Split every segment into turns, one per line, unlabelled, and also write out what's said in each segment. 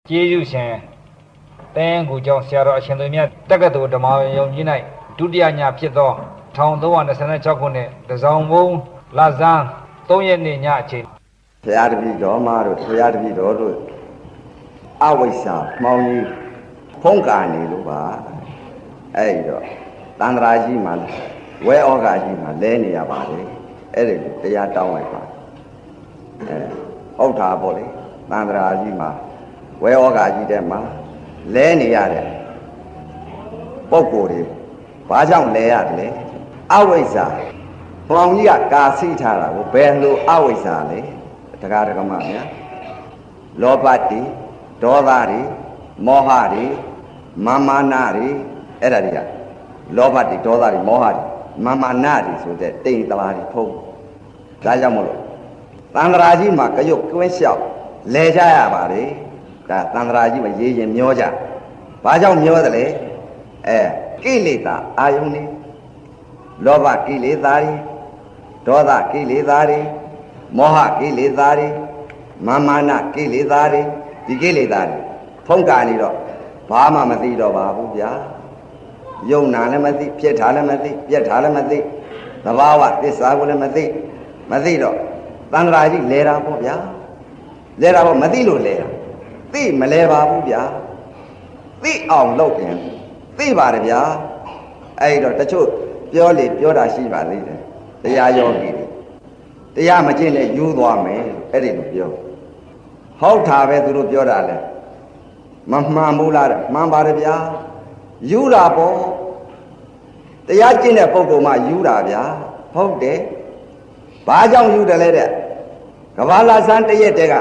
ကျေးဇူးရှင်တင်းကူကြောင့်ဆရာတော်အရှင်သူမြတ်တက္ကသိုလ်ဓမ္မယုံကြည်၌ဒုတိယညဖြစ်သော1326ခုနှစ်တစောင်းဘုံလဇန်း3ရက်နေ့ညအချိန်
ဘုရားတပည့်တော်မတို့ဘုရားတပည့်တော်တို့အဝိဇ္ဇာမှောင်ကြီးဖုံးကာနေလို့ပါအဲ့တော့တန္တရာကြီးမှာဝဲဩဃာကြီးမှာလဲနေရပါလေအဲ့ဒီတရားတောင်းလိုက်ပါဟုတ်တာပေါ့လေတန္တရာကြီးမှာဝဲဩဃာကြီးတဲ့မှာလဲနေရတဲ့ပုဂ္ဂိုလ်တွေဘာကြောင့်လဲရတယ်အဝိဇ္ဇာမှောင်ကြီးကကာစီးထားတာကိုဘယ်လိုအဝိဇ္ဇာလဲတရားဓမ္မများလောဘတိဒေါသတွေမောဟတွေမာမာနတွေအဲ့ဒါတွေကလောဘတိဒေါသတွေမောဟတွေမာမာနတွေဆိုတဲ့တိမ်တလားတွေဖုံးဒါကြောင့်မလို့သန္တရာကြီးမှာကြွကွင်းလျှောက်လဲကြရပါလေဒါသန္တရာကြီးမှာရေးရင်မျောကြဘာကြောင့်မျောတယ်လဲကိလေသာအာယုန်တွေလောဘကိလေသာတွေဒေါသကိလေသာတွေမောဟကိလေသာတွေမာမာနကိလေသာတွေဒီကိလေသာတွေဖုံးကာနေတော့ဘာမှမသိတော့ပါဘူးဗျာယုံနာလည်းမသိဖြစ်တာလည်းမသိပြက်တာလည်းမသိသဘာဝသစ္စာကိုလည်းမသိတော့သန္တရာကြီးလဲတာပေါ့ဗျာလဲတာပေါ့မသိလို့လဲတာသိမလဲပါဘူးဗျာသိအောင်လုပ်ရင်သိပါတယ်ဗျာအဲ့တော့တချို့ပြောလေပြောတာရှိပါသေးတယ်တရားယောဂီတွေတရားမကျင့်နဲ့ယူသွားမယ်အဲ့ဒီလိုပြောဟုတ်တာပဲသူတို့ပြောတာလဲမမှန်ဘူးလားမှန်ပါတယ်ဗျာယူတာပေါ့တရားကျင့်တဲ့ပုဂ္ဂိုလ်မှယူတာဗျာဟုတ်တယ်ဘာကြောင့်ယူတယ်လဲတဲ့ကဘာလာဆန်းတရက်တည်းက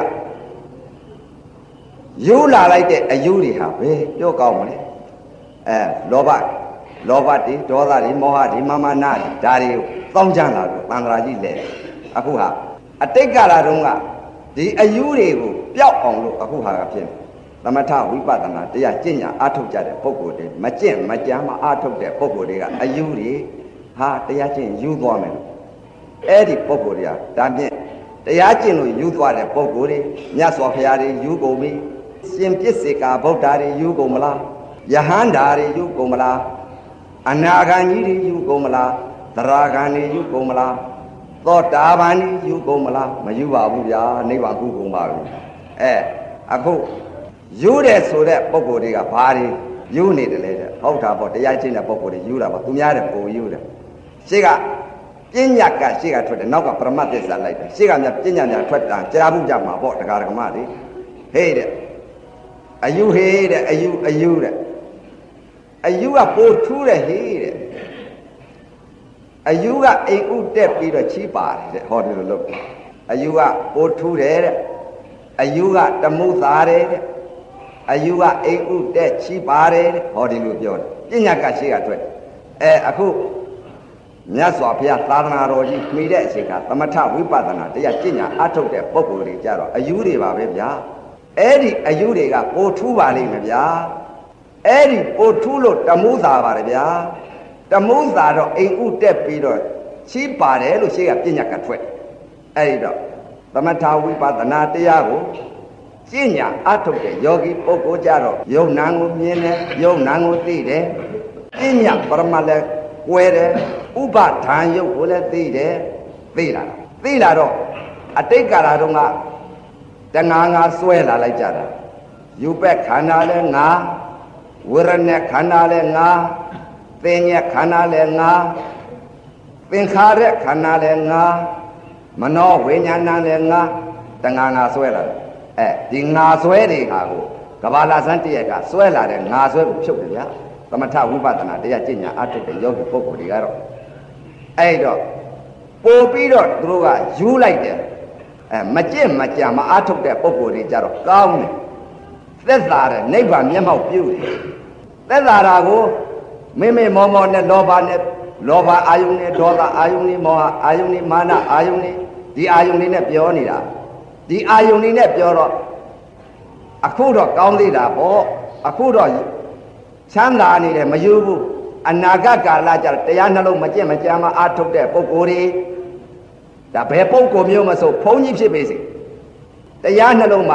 ယူလာလိုက်တဲ့အယူတွေဟာပဲပြောကောင်းမလဲလောဘတွေဒေါသတွေမောဟတွေမာမာနတွေဒါတွေကိုတောင်းကြလာလို့သန္တရာကြီးလဲအခုဟာအတိတ်ကာလတုန်းကဒီအယူတွေကိုပျောက်အောင်လို့အခုဟာကဖြစ်သမထဝိပဿနာတရားကျင့်ညာအားထုတ်ကြတဲ့ပုဂ္ဂိုလ်တွေမကျင့်မကြမ်းမအားထုတ်တဲ့ပုဂ္ဂိုလ်တွေကအယူတွေဟာတရားကျင့်ယူသွားမယ်အဲ့ဒီပုဂ္ဂိုလ်တွေကဒါဖြင့်တရားကျင့်လို့ယူသွားတဲ့ပုဂ္ဂိုလ်တွေမြတ်စွာဘုရားတွေယူကုန်ပြီရှင်ပြစ္ဆေကာဗုဒ္ဓတွေယူကုန်မလားယဟန္တာတွေယူကုန်မလားအနာဂံကြီးတွေယူကုန်မလားသရဂံတွေယူကုန်မလားသောတာပန်တွေယူကုန်မလားမယူပါဘူးဗျာနိဗ္ဗာန်ကူကုန်ပါပြီအခုယူတယ်ဆိုတဲ့ပုဂ္ဂိုလ်တွေကဘာတွေယူနေတယ်လဲဟုတ်တာပေါ့တရားချင်းတဲ့ပုဂ္ဂိုလ်တွေယူတာပေါ့သူများတဲ့ပုံယူတယ်ရှေ့ကပညာကရှေ့ကထွက်တယ်နောက်ကပရမတ်သစ္စာလိုက်တယ်ရှေ့ကမြပညာများထွက်တာကြားဘူးကြမှာပေါ့တရားဓမ္မတွေဟေးတဲ့အယူဟေးတဲ့အယူတဲ့အယူကပိုထူးတယ်ဟေးတဲ့အယူကအိမ်ဥတက်ပြီးတော့ချီးပါတယ်တဲ့ဟောဒီလိုလုပ်အယူကပိုထူးတယ်တဲ့အယူကတမှုသားတယ်တဲ့အယူကအိမ်ဥတက်ချီးပါတယ်တဲ့ဟောဒီလိုပြောတယ်ပညာကရှေ့ကထွက်အခုမြတ်စွာဘုရားသာသနာတော်ကြီးမှီတဲ့အချိန်ကသမထဝိပဿနာတရားကျင့်ညာအထုတ်တဲ့ပုဂ္ဂိုလ်တွေကြတော့အယူတွေပါပဲဗျာအဲ့ဒီအယူတွေကပိုထူးပါလိမ့်မယ်ဗျာအဲ့ဒီပိုထူးလို့တမှုသားပါတယ်ဗျာတမှုသားတော့အိမ်ဥတက်ပြီးတော့ချီးပါတယ်လို့ရှေ့ကပညာကထွက်အဲ့ဒီတော့သမထဝိပဿနာတရားကိုကျင့်ညာအထုတ်တဲ့ယောဂီပုဂ္ဂိုလ်ကြတော့ယုံနာကိုမြင်တယ်ယုံနာကိုသိတယ်ပညာပရမတ်လည်းကွဲတယ်ဥပဒံယုတ်ကိုလည်းသိတယ်သိလာတော့အတိတ်ကာလတုန်းကတဏှာငါဆွဲလာလိုက်ကြတာယူပက်ခန္ဓာလည်းငါဝရณะခန္ဓာလည်းငါသင်ညက်ခန္ဓာလည်းငါသင်္ခါရခန္ဓာလည်းငါမနောဝိညာဏလည်းငါတဏှာငါဆွဲလာတယ်ဒီငါဆွဲတွေဟာကိုကဘာလာဆန်းတရက်ကဆွဲလာတဲ့ငါဆွဲကိုဖြုတ်တယ်ဗျာသမထဝိပဿနာတရားကျင့်ညာအထုတ်တဲ့ယောဂီပုဂ္ဂိုလ်တွေကတော့အဲ့တော့ပို့ပြီးတော့သူတို့ကယူလိုက်တယ်မကျင့်မကြံမအားထုတ်တဲ့ပုဂ္ဂိုလ်တွေကြတော့ကောင်းတယ်သက်သာတဲ့နိဗ္ဗာန်မျက်မှောက်ပြုတယ်သက်သာတာကိုမေမောနဲ့လောဘအာယုန်နဲ့ဒေါသအာယုန်နဲ့မောဟအာယုန်နဲ့မာနအာယုန်နဲ့ဒီအာယုန်တွေနဲ့ပြောနေတာဒီအာယုန်တွေနဲ့ပြောတော့အခုတော့ကောင်းသေးတာပေါ့အခုတော့ချမ်းသာနေတယ်မယူဘူးအနာဂတ်ကာလကျတရားနှလုံးမကျင့်မကြံမအားထုတ်တဲ့ပုဂ္ဂိုလ်တွေဒါဘယ်ပုဂ္ဂိုလ်မျိုးမဆိုဘုန်းကြီးဖြစ်ပေစေတရားနှလုံးမှာ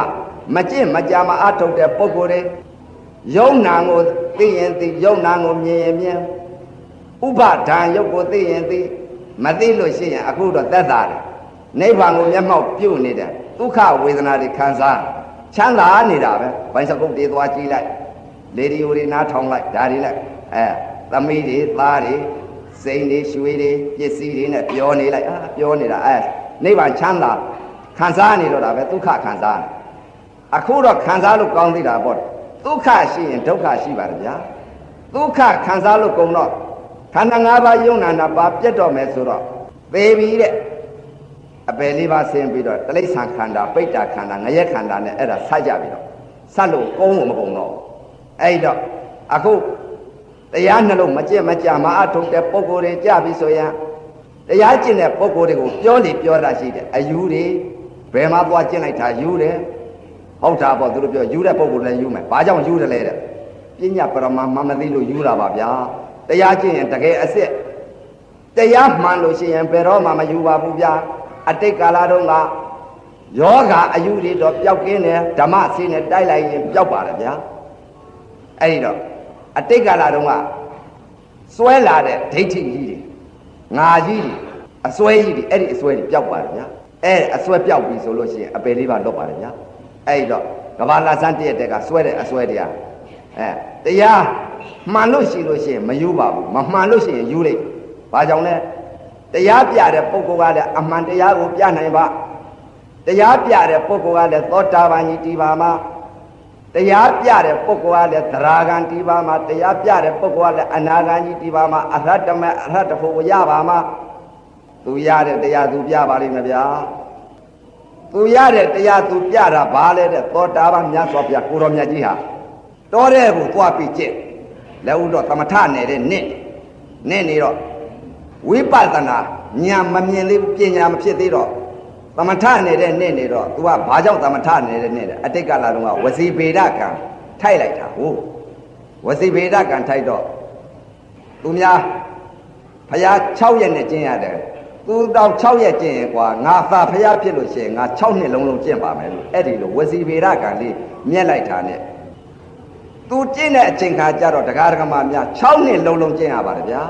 မကျင့်မကြာမအထုတ်တဲ့ပုဂ္ဂိုလ်တွေယုံနာကိုသိရင်သိယုံနာကိုမြင်ရင်မြင်ဥပဒါယုတ်ကိုသိရင်သိမသိလို့ရှိရင်အခုတော့သက်သာတယ်နိဗ္ဗာန်ကိုမျက်မှောက်ပြုတ်နေတယ်ဒုက္ခဝေဒနာတွေခံစားချမ်းသာနေတာပဲဘိုင်းစကုတ်တွေသွားကြည့်လိုက်လေဒီယိုတွေနားထောင်လိုက်ဒါတွေလိုက်သမီးတွေသားတွေစိန်တွေရွှေတွေပစ္စည်းတွေနဲ့ပြောနေလိုက်ပြောနေတာနိဗ္ဗာန်ချမ်းသာခံစားနေတော့တာပဲဒုက္ခခံစားနေအခုတော့ခံစားလို့ကောင်းသေးတာပေါ့ဒုက္ခရှိရင်ဒုက္ခရှိပါတယ်ဗျာဒုက္ခခံစားလို့ကုန်တော့ခန္ဓာ၅ပါးယုံနာနာပါပြတ်တော့မယ်ဆိုတော့သေပြီတဲ့အပယ်လေးပါးဆင်းပြီးတော့တိဋ္ဌာန်ခန္ဓာပိဋ္ဌာခန္ဓာငရဲခန္ဓာနဲ့အဲ့ဒါဆက်ကြပြီတော့ဆက်လို့ကုန်းလို့မကုန်တော့အဲ့တော့အခုတရားနှလုံးမကြက်မကြာမအထုတ်တဲ့ပုဂ္ဂိုလ်တွေကြပြီဆိုရင်တရားကျင့်တဲ့ပုဂ္ဂိုလ်တွေကိုပြောလေပြောတာရှိတယ်အယူတွေဘယ်မှာသွားကျင့်လိုက်တာယူတယ်ဟုတ်တာပေါ့သူတို့ပြောယူတဲ့ပုဂ္ဂိုလ်လည်းယူမယ်ဘာကြောင့်ယူတယ်လဲတဲ့ပညာပရမမမသိလို့ယူတာပါဗျာတရားကျင့်ရင်တကယ်အစ်စ်တရားမှန်လို့ရှိရင်ဘယ်တော့မှမယူပါဘူးဗျာအတိတ်ကာလတုန်းကယောဂအယူတွေတော့ပျောက်ကင်းတယ်ဓမ္မဆေးနဲ့တိုက်လိုက်ရင်ပျောက်ပါတယ်ဗျာအဲ့ဒီတော့အတိတ်ကာလတုန်းကစွဲလာတဲ့ဒိဋ္ဌိကြီးတွေငါကြီးတွေအစွဲကြီးတွေအဲ့ဒီအစွဲတွေပျောက်ပါတယ်ဗျာအစွဲပျောက်ပြီဆိုလို့ရှိရင်အပယ်လေးပါလွတ်ပါတယ်ဗျာအဲ့ဒီတော့ကဘာလာဆန်းတည့်တဲ့ကစွဲတဲ့အစွဲတရားတရားမှန်လို့ရှိလို့ရှိရင်မယူပါဘူးမမှန်လို့ရှိရင်ယူလိုက်ဘာကြောင့်လဲတရားပြတဲ့ပုဂ္ဂိုလ်ကလည်းအမှန်တရားကိုပြနိုင်ပါတရားပြတဲ့ပုဂ္ဂိုလ်ကလည်းသောတာပန်ကြီးတည်ပါမှာတရားပြတဲ့ပုဂ္ဂိုလ်ကလည်းသရဂံတည်ပါမှာတရားပြတဲ့ပုဂ္ဂိုလ်ကလည်းအနာဂံကြီးတည်ပါမှာအရဟတမေအရဟတဖို့ရပါမှာသူရတဲ့တရားသူပြပါလိမ့်မယ်ဗျာသူရတဲ့တရားသူပြတာဘာလဲတဲ့သောတာပန်မြတ်စွာဘုရားကိုရောမြတ်ကြီးဟာတောတဲ့ကိုသွားပြီးကျင့်လက်ဥတော့သမထနေတဲ့နဲ့နေတော့ဝိပဿနာဉာဏ်မမြင်သေးပညာမဖြစ်သေးတော့သမထနေတဲ့နဲ့နေတော့ तू ကဘာကြောင့်သမထနေတဲ့နဲ့အတိတ်ကလာတော့ဝစီဗေဒကံထိုက်လိုက်တာဟုတ်ဝစီဗေဒကံထိုက်တော့သူများဖျား6ရက်နဲ့ကျင့်ရတယ်သူတော့6ရက်ကျင့်ရင်ကွာငါသာဖျားဖြစ်လို့ရှိရင်ငါ6နှစ်လုံးလုံးကျင့်ပါမယ်လို့အဲ့ဒီလိုဝစီဗေဒကံလေးမြက်လိုက်တာနဲ့သူကျင့်တဲ့အချိန်ခါကျတော့တရားဓမ္မများ6နှစ်လုံးလုံးကျင့်ရပါတယ်ဗျာ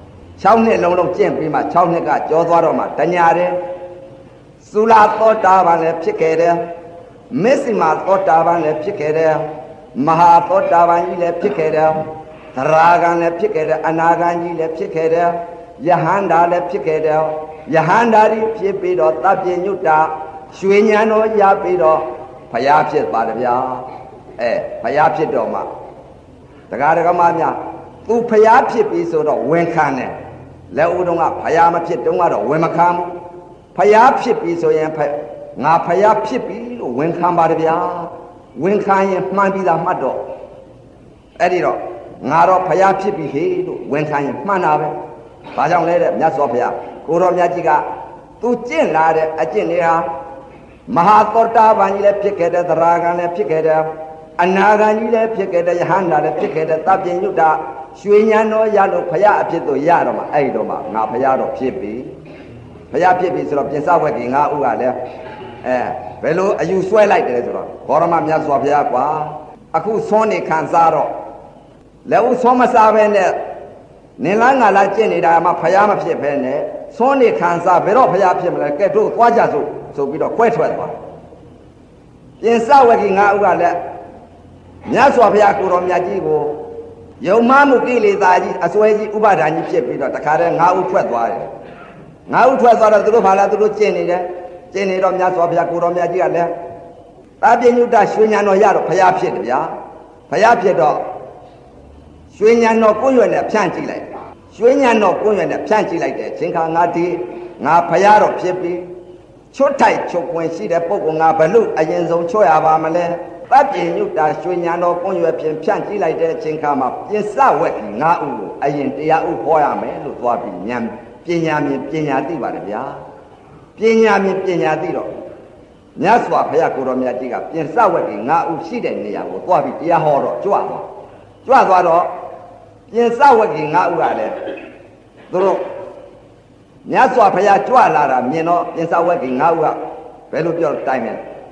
6နှစ်လုံးလုံးကျင့်ပြီးမှ6နှစ်ကကြောသွားတော့မှတညာတယ်သုလာသောတာပန်လည်းဖြစ်ခဲ့တယ်မစ္စိမာသောတာပန်လည်းဖြစ်ခဲ့တယ်မဟာသောတာပန်ကြီးလည်းဖြစ်ခဲ့တယ်သရဂံလည်းဖြစ်ခဲ့တယ်အနာဂံကြီးလည်းဖြစ်ခဲ့တယ်ယဟန္တာလည်းဖြစ်ခဲ့တယ်ယဟန္တာကြီးဖြစ်ပြီးတော့တပ္ပညုတ္တာရွှေဉာဏ်တော်ရပြီးတော့ဘုရားဖြစ်ပါတယ်ဗျာဘုရားဖြစ်တော့မှတရားဓမ္မများသူဘုရားဖြစ်ပြီးဆိုတော့ဝန်ခံတယ်လက်ဦးတုံးကဘုရားမဖြစ်တုံးကတော့ဝန်မခံဘူးဖျားဖြစ်ပြီဆိုရင်ငါဖျားဖြစ်ပြီလို့ဝန်ခံပါတယ်ဗျာဝန်ခံရင်မှန်ပြီလားမှတ်တော့အဲ့ဒီတော့ငါတော့ဖျားဖြစ်ပြီဟေ့လို့ဝန်ခံရင်မှန်တာပဲဘာကြောင့်လဲတဲ့မြတ်စွာဘုရားကိုရောမြတ်ကြီးကသူကျင့်လာတဲ့အကျင့်တွေဟာမဟာသောတာပန်ကြီးလည်းဖြစ်ခဲ့တယ်သရဂံလည်းဖြစ်ခဲ့တယ်အနာဂံကြီးလည်းဖြစ်ခဲ့တယ်ယဟန္တာလည်းဖြစ်ခဲ့တယ်တပ္ပညုတ္တရွှေဉာဏ်တော်ရလို့ဖျားအဖြစ်တို့ရတော့မှအဲ့ဒီတော့မှငါဖျားတော့ဖြစ်ပြီဘုရားဖြစ်ပြီဆိုတော့ပြင်စဝက်ကြီး၅ဦးကလည်းဘယ်လိုအယူဆွဲလိုက်တယ်ဆိုတော့ဘောရမမြတ်စွာဘုရားကွာအခုသွန်းနေခံစားတော့လက်ဦးသွန်းမစားပဲနဲ့နင်လားငါလားကျင့်နေတာမှဘုရားမဖြစ်ပဲနဲ့သွန်းနေခံစားဘယ်တော့ဘုရားဖြစ်မလဲကဲတို့သွားကြစို့ဆိုပြီးတော့ခွဲထွက်သွားပြင်စဝက်ကြီး၅ဦးကလည်းမြတ်စွာဘုရားကိုတော်မြတ်ကြီးကိုယုံမှမှုကိလေသာကြီးအစွဲကြီးဥပါဒာကြီးဖြစ်ပြီးတော့တခါတည်း၅ဦးထွက်သွားတယ်ငါဥထွက်သွားတော့သူတို့ဘာလဲသူတို့ကျင့်နေတယ်ကျင့်နေတော့မြတ်စွာဘုရားကိုတော်မြတ်ကြီးကလည်းတာပညုတ္တရွှေဉာဏ်တော်ရတော့ဘုရားဖြစ်တယ်ဗျာဘုရားဖြစ်တော့ရွှေဉာဏ်တော်ကိုယ်ရွယ်နဲ့ဖြန့်ကြည့်လိုက်ရွှေဉာဏ်တော်ကိုယ်ရွယ်နဲ့ဖြန့်ကြည့်လိုက်တယ်ချင်းခါငါဒီငါဘုရားတော်ဖြစ်ပြီးချွတ်ထိုက်ချွတ်ခွင်ရှိတဲ့ပုဂ္ဂိုလ်ငါဘလို့အရင်ဆုံးချွတ်ရပါမလဲတပ္ပညုတ္တရွှေဉာဏ်တော်ကိုယ်ရွယ်ဖြင့်ဖြန့်ကြည့်လိုက်တဲ့အချိန်ခါမှာပြင်စဝက်ကြီး၅ဦးကိုအရင်တရားဥဟောရမယ်လို့သွားပြီးညံပညာမြင်ပညာသိပါတယ်ဗျာပညာမြင်ပညာသိတော့မြတ်စွာဘုရားကိုတော်မြတ်ကြီးကပြင်စဝက်ကြီး၅ဦးရှိတဲ့နေရာကိုသွားပြီးတရားဟောတော့ကြွသွားတော့ပြင်စဝက်ကြီး၅ဦးကလည်းသူတို့မြတ်စွာဘုရားကြွလာတာမြင်တော့ပြင်စဝက်ကြီး၅ဦးကဘယ်လိုပြောတိုင်းမယ်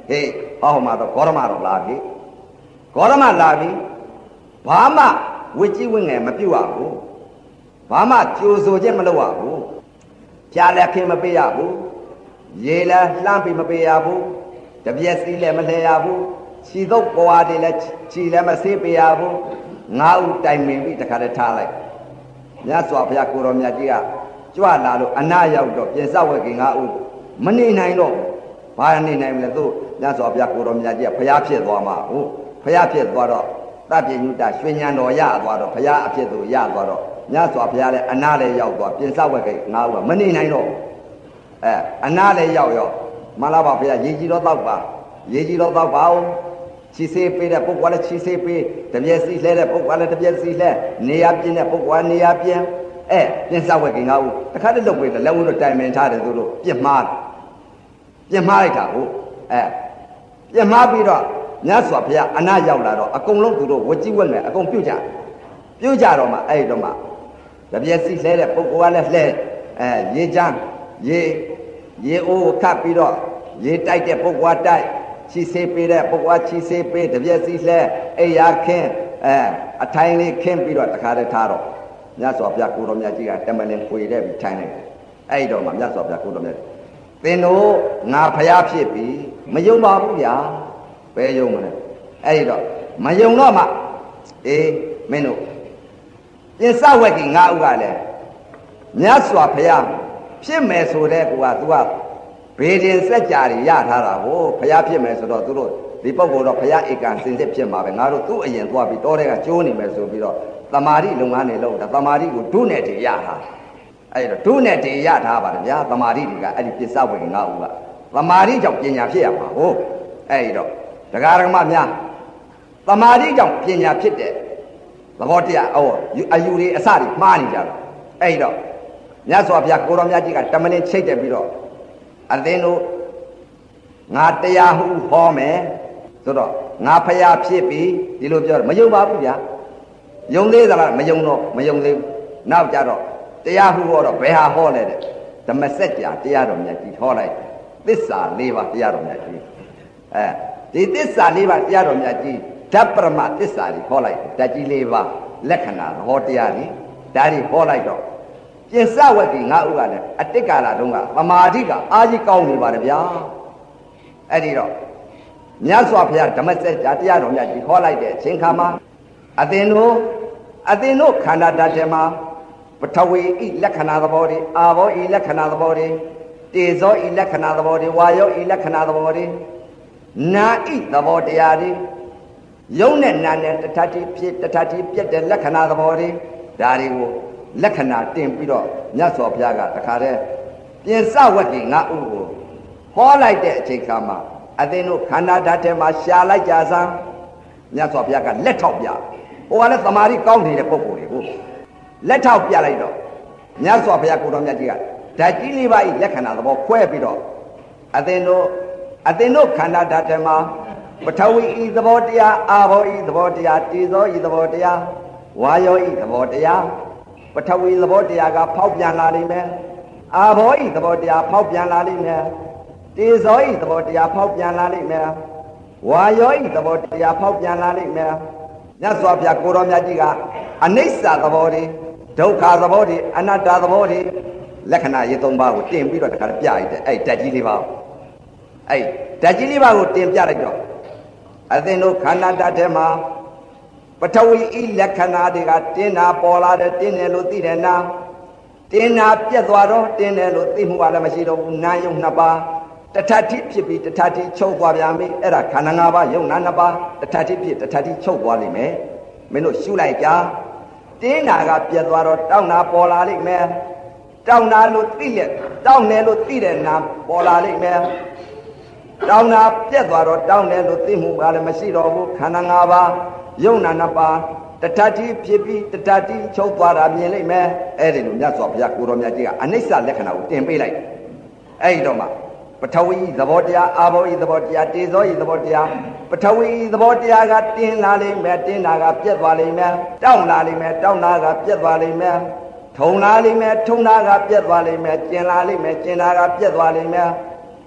ဟေးဟောမှာတော့ဂေါရမတော့လာပြီဂေါရမလာပြီဘာမှဝိကြီးဝင်းငယ်မပြုတ်ရဘူးဘာမှကြိုဆိုခြင်းမလုပ်ရဘူးဖြာလက်ခင်မပေးရဘူးရေလည်းလှမ်းပြီးမပေးရဘူးတပြက်စီးလည်းမလှည့်ရဘူးခြီသုတ်ပွားတွေလည်းခြီလည်းမဆေးပေးရဘူးငါးဦးတိုင်ပင်ပြီးတခါတည်းထားလိုက်မြတ်စွာဘုရားကိုတော်မြတ်ကြီးကကြွလာလို့အနာရောက်တော့ပြင်စဝက်ကငါးဦးမနေနိုင်တော့ဘာနေနိုင်မလဲသူမြတ်စွာဘုရားကိုတော်မြတ်ကြီးကဘုရားဖြစ်သွားမှာဟုတ်ဘုရားဖြစ်သွားတော့တပ္ပိညုတရွှေဉဏ်တော်ရသွားတော့ဘုရားအဖြစ်သူရသွားတော့မြတ်စွာဘုရားလည်းအနာလည်းရောက်သွားပြင်စဝက်ကငါးဦးကမနေနိုင်တော့အနာလည်းရောက်မလာပါဘုရားရေကြီးတော့တောက်ပါရေကြီးတော့တောက်ပါအောင်ခြိစေးပေးတဲ့ပုဂ္ဂိုလ်လည်းခြိစေးပေးတပြက်စီလှဲတဲ့ပုဂ္ဂိုလ်လည်းတပြက်စီလှဲနေရာပြင်းတဲ့ပုဂ္ဂိုလ်ကနေရာပြင်းပြင်စဝက်ကငါးဦးတခါတည်းလုပ်ပေးတယ်လက်ဦးတို့တိုင်ပင်ထားတယ်သူတို့ပြစ်မှားလိုက်တာဟုတ်ပြစ်မှားပြီးတော့မြတ်စွာဘုရားအနာရောက်လာတော့အကုန်လုံးသူတို့ဝကြီးဝက်နဲ့အကုန်ပြုတ်ကြတော့မှအဲ့တော့မှတပြက်စီလှဲတဲ့ပုဂ္ဂိုလ်ကလည်းလှဲရေချမ်းရေအိုးခတ်ပြီးတော့ရေတိုက်တဲ့ပုဂ္ဂိုလ်တိုက်ခြိစေးပေးတဲ့ပုဂ္ဂိုလ်ခြိစေးပေးတပြက်စီလှဲအိယာခင်းအထိုင်လေးခင်းပြီးတော့တခါတည်းထားတော့မြတ်စွာဘုရားကိုတော်မြတ်ကြီးကတမလင်ခွေတဲ့ပြီးထိုင်လိုက်အဲ့တော့မှမြတ်စွာဘုရားကိုတော်မြတ်သင်တို့ငါဖျားဖြစ်ပြီမယုံပါဘူးဗျာဘယ်ယုံမလဲအဲ့တော့မယုံတော့မှမင်းတို့ပြင်စဝက်ကငါဥကလည်းမြတ်စွာဘုရားဖြစ်မယ်ဆိုတဲ့ကွာ तू ကဘေးတင်စက်ကြတွေရထားတာကိုဘုရားဖြစ်မယ်ဆိုတော့သူတို့ဒီပုဂ္ဂိုလ်တော့ဘုရားဧကံစင်စစ်ဖြစ်မှာပဲငါတို့သူ့အရင်သွားပြီးတောထဲကကျိုးနေမယ်ဆိုပြီးတော့သမာဓိလုပ်ငန်းတွေလုပ်တာသမာဓိကိုဒုနဲ့တည်ရထားအဲ့တော့ဒုနဲ့တည်ရထားပါတယ်ဗျာသမာဓိတွေကအဲ့ဒီပစ္စဝေငါဥကသမာဓိကြောင့်ပညာဖြစ်ရမှာဟုတ်အဲ့တော့တရားဓမ္မများသမာဓိကြောင့်ပညာဖြစ်တဲ့သဘောတရားအယူတွေအစတွေမှားနေကြတော့အဲ့တော့မြတ်စွာဘုရားကိုတော်မြတ်ကြီးကတမလင်းချိတ်တယ်ပြီးတော့အသင်တို့ငါတရားဟုဟောမယ်ဆိုတော့ငါဖျားဖြစ်ပြီဒီလိုပြောမယုံပါဘူးဗျာယုံသေးသလားမယုံသေးဘူးနောက်ကြတော့တရားဟုဟောတော့ဘယ်ဟာဟောလဲတဲ့ဓမ္မစကြာတရားတော်မြတ်ကြီးဟောလိုက်သစ္စာ၄ပါးတရားတော်မြတ်ကြီးဒီသစ္စာ၄ပါးတရားတော်မြတ်ကြီးဓပ္ပရမသစ္စာကြီးဟောလိုက်ဓာတ်ကြီး၄ပါးလက္ခဏာဟောတရားကြီးဒါတွေဟောလိုက်တော့ပြင်စဝက်ကြီးငါဥကလည်းအတိတ်ကာလတုန်းကသမာဓိကအာကြီးကောင်းနေပါတယ်ဗျာအဲ့ဒီတော့မြတ်စွာဘုရားဓမ္မစကြာတရားတော်မြတ်ကြီးဟောလိုက်တဲ့အချိန်ခါမှာအသင်တို့ခန္ဓာဓာတ်ထဲမှာပထဝီဤလက္ခဏာသဘောတွေအာဘောဤလက္ခဏာသဘောတွေတေဇောဤလက္ခဏာသဘောတွေဝါယောဤလက္ခဏာသဘောတွေနာဤသဘောတရားတွေယုံနဲ့နာနဲ့တထတိဖြစ်တထတိပြတ်တဲ့လက္ခဏာသဘောတွေဒါတွေကိုလက္ခဏာတင်ပြီးတော့မြတ်စွာဘုရားကတခါတည်းပြင်စဝက်ကြီးငါဥကိုဟောလိုက်တဲ့အချိန်ခါမှာအသင်တို့ခန္ဓာဓာတ်ထဲမှာရှာလိုက်ကြစမ်းမြတ်စွာဘုရားကလက်ထောက်ပြဟိုကလည်းသမာဓိကောင်းနေတဲ့ပုဂ္ဂိုလ်တွေကိုလက်ထောက်ပြလိုက်တော့မြတ်စွာဘုရားကိုတော်မြတ်ကြီးကဓာတ်ကြီးလေးပါးဤလက္ခဏာသဘောခွဲပြီးတော့အသင်တို့ခန္ဓာဓာတ်ထဲမှာပထဝီဤသဘောတရားအာဘောဤသဘောတရားတေဇောဤသဘောတရားဝါယောဤသဘောတရားပထဝီသဘောတရားကဖောက်ပြန်လာလိမ့်မယ်အာဘောဤသဘောတရားဖောက်ပြန်လာလိမ့်မယ်တေဇောဤသဘောတရားဖောက်ပြန်လာလိမ့်မယ်ဝါယောဤသဘောတရားဖောက်ပြန်လာလိမ့်မယ်မြတ်စွာဘုရားကိုတော်မြတ်ကြီးကအနိစ္စသဘောတွေဒုက္ခသဘောတွေအနတ္တသဘောတွေလက္ခဏာရေး၃ပါးကိုတင်ပြီးတော့တခါပြလိုက်တယ်အဲ့ဓာတ်ကြီးလေးပါအဲ့ဓာတ်ကြီးလေးပါကိုတင်ပြလိုက်တော့အသင်တို့ခန္ဓာဓာတ်ထဲမှာပထဝီဤလက္ခဏာတွေကတင်းနာပေါ်လာတယ်တင်းတယ်လို့သိတယ်နာတင်းနာပြတ်သွားတော့တင်းတယ်လို့သိမှုကလည်းမရှိတော့ဘူးနာယုံနှစ်ပါးတထတိဖြစ်ပြီးတထတိချုပ်သွားပြန်ပြီအဲ့ဒါခန္ဓာ၅ပါးယုံနာနှစ်ပါးတထတိဖြစ်တထတိချုပ်သွားလိမ့်မယ်မင်းတို့ရှုလိုက်ကြတင်းနာကပြတ်သွားတော့တောင်းနာပေါ်လာလိမ့်မယ်တောင်းနာလို့သိရတောင်းတယ်လို့သိတဲ့နာပေါ်လာလိမ့်မယ်တောင်းနာပြတ်သွားတော့တောင်းတယ်လို့သိမှုကလည်းမရှိတော့ဘူးခန္ဓာ၅ပါးယုံနာနှစ်ပါးတထတိဖြစ်ပြီးတထတိချုပ်သွားတာမြင်လိမ့်မယ်အဲ့ဒီလိုမြတ်စွာဘုရားကိုတော်မြတ်ကြီးကအနိစ္စလက္ခဏာကိုတင်ပေးလိုက်အဲ့ဒီတော့မှပထဝီသဘောတရားအာဘောဤသဘောတရားတေဇောဤသဘောတရားပထဝီသဘောတရားကတင်းလာလိမ့်မယ်တင်းတာကပြတ်သွားလိမ့်မယ်တောင်းလာလိမ့်မယ်တောင်းတာကပြတ်သွားလိမ့်မယ်ထုံလာလိမ့်မယ်ထုံတာကပြတ်သွားလိမ့်မယ်ကျင်လာလိမ့်မယ်ကျင်တာကပြတ်သွားလိမ့်မယ်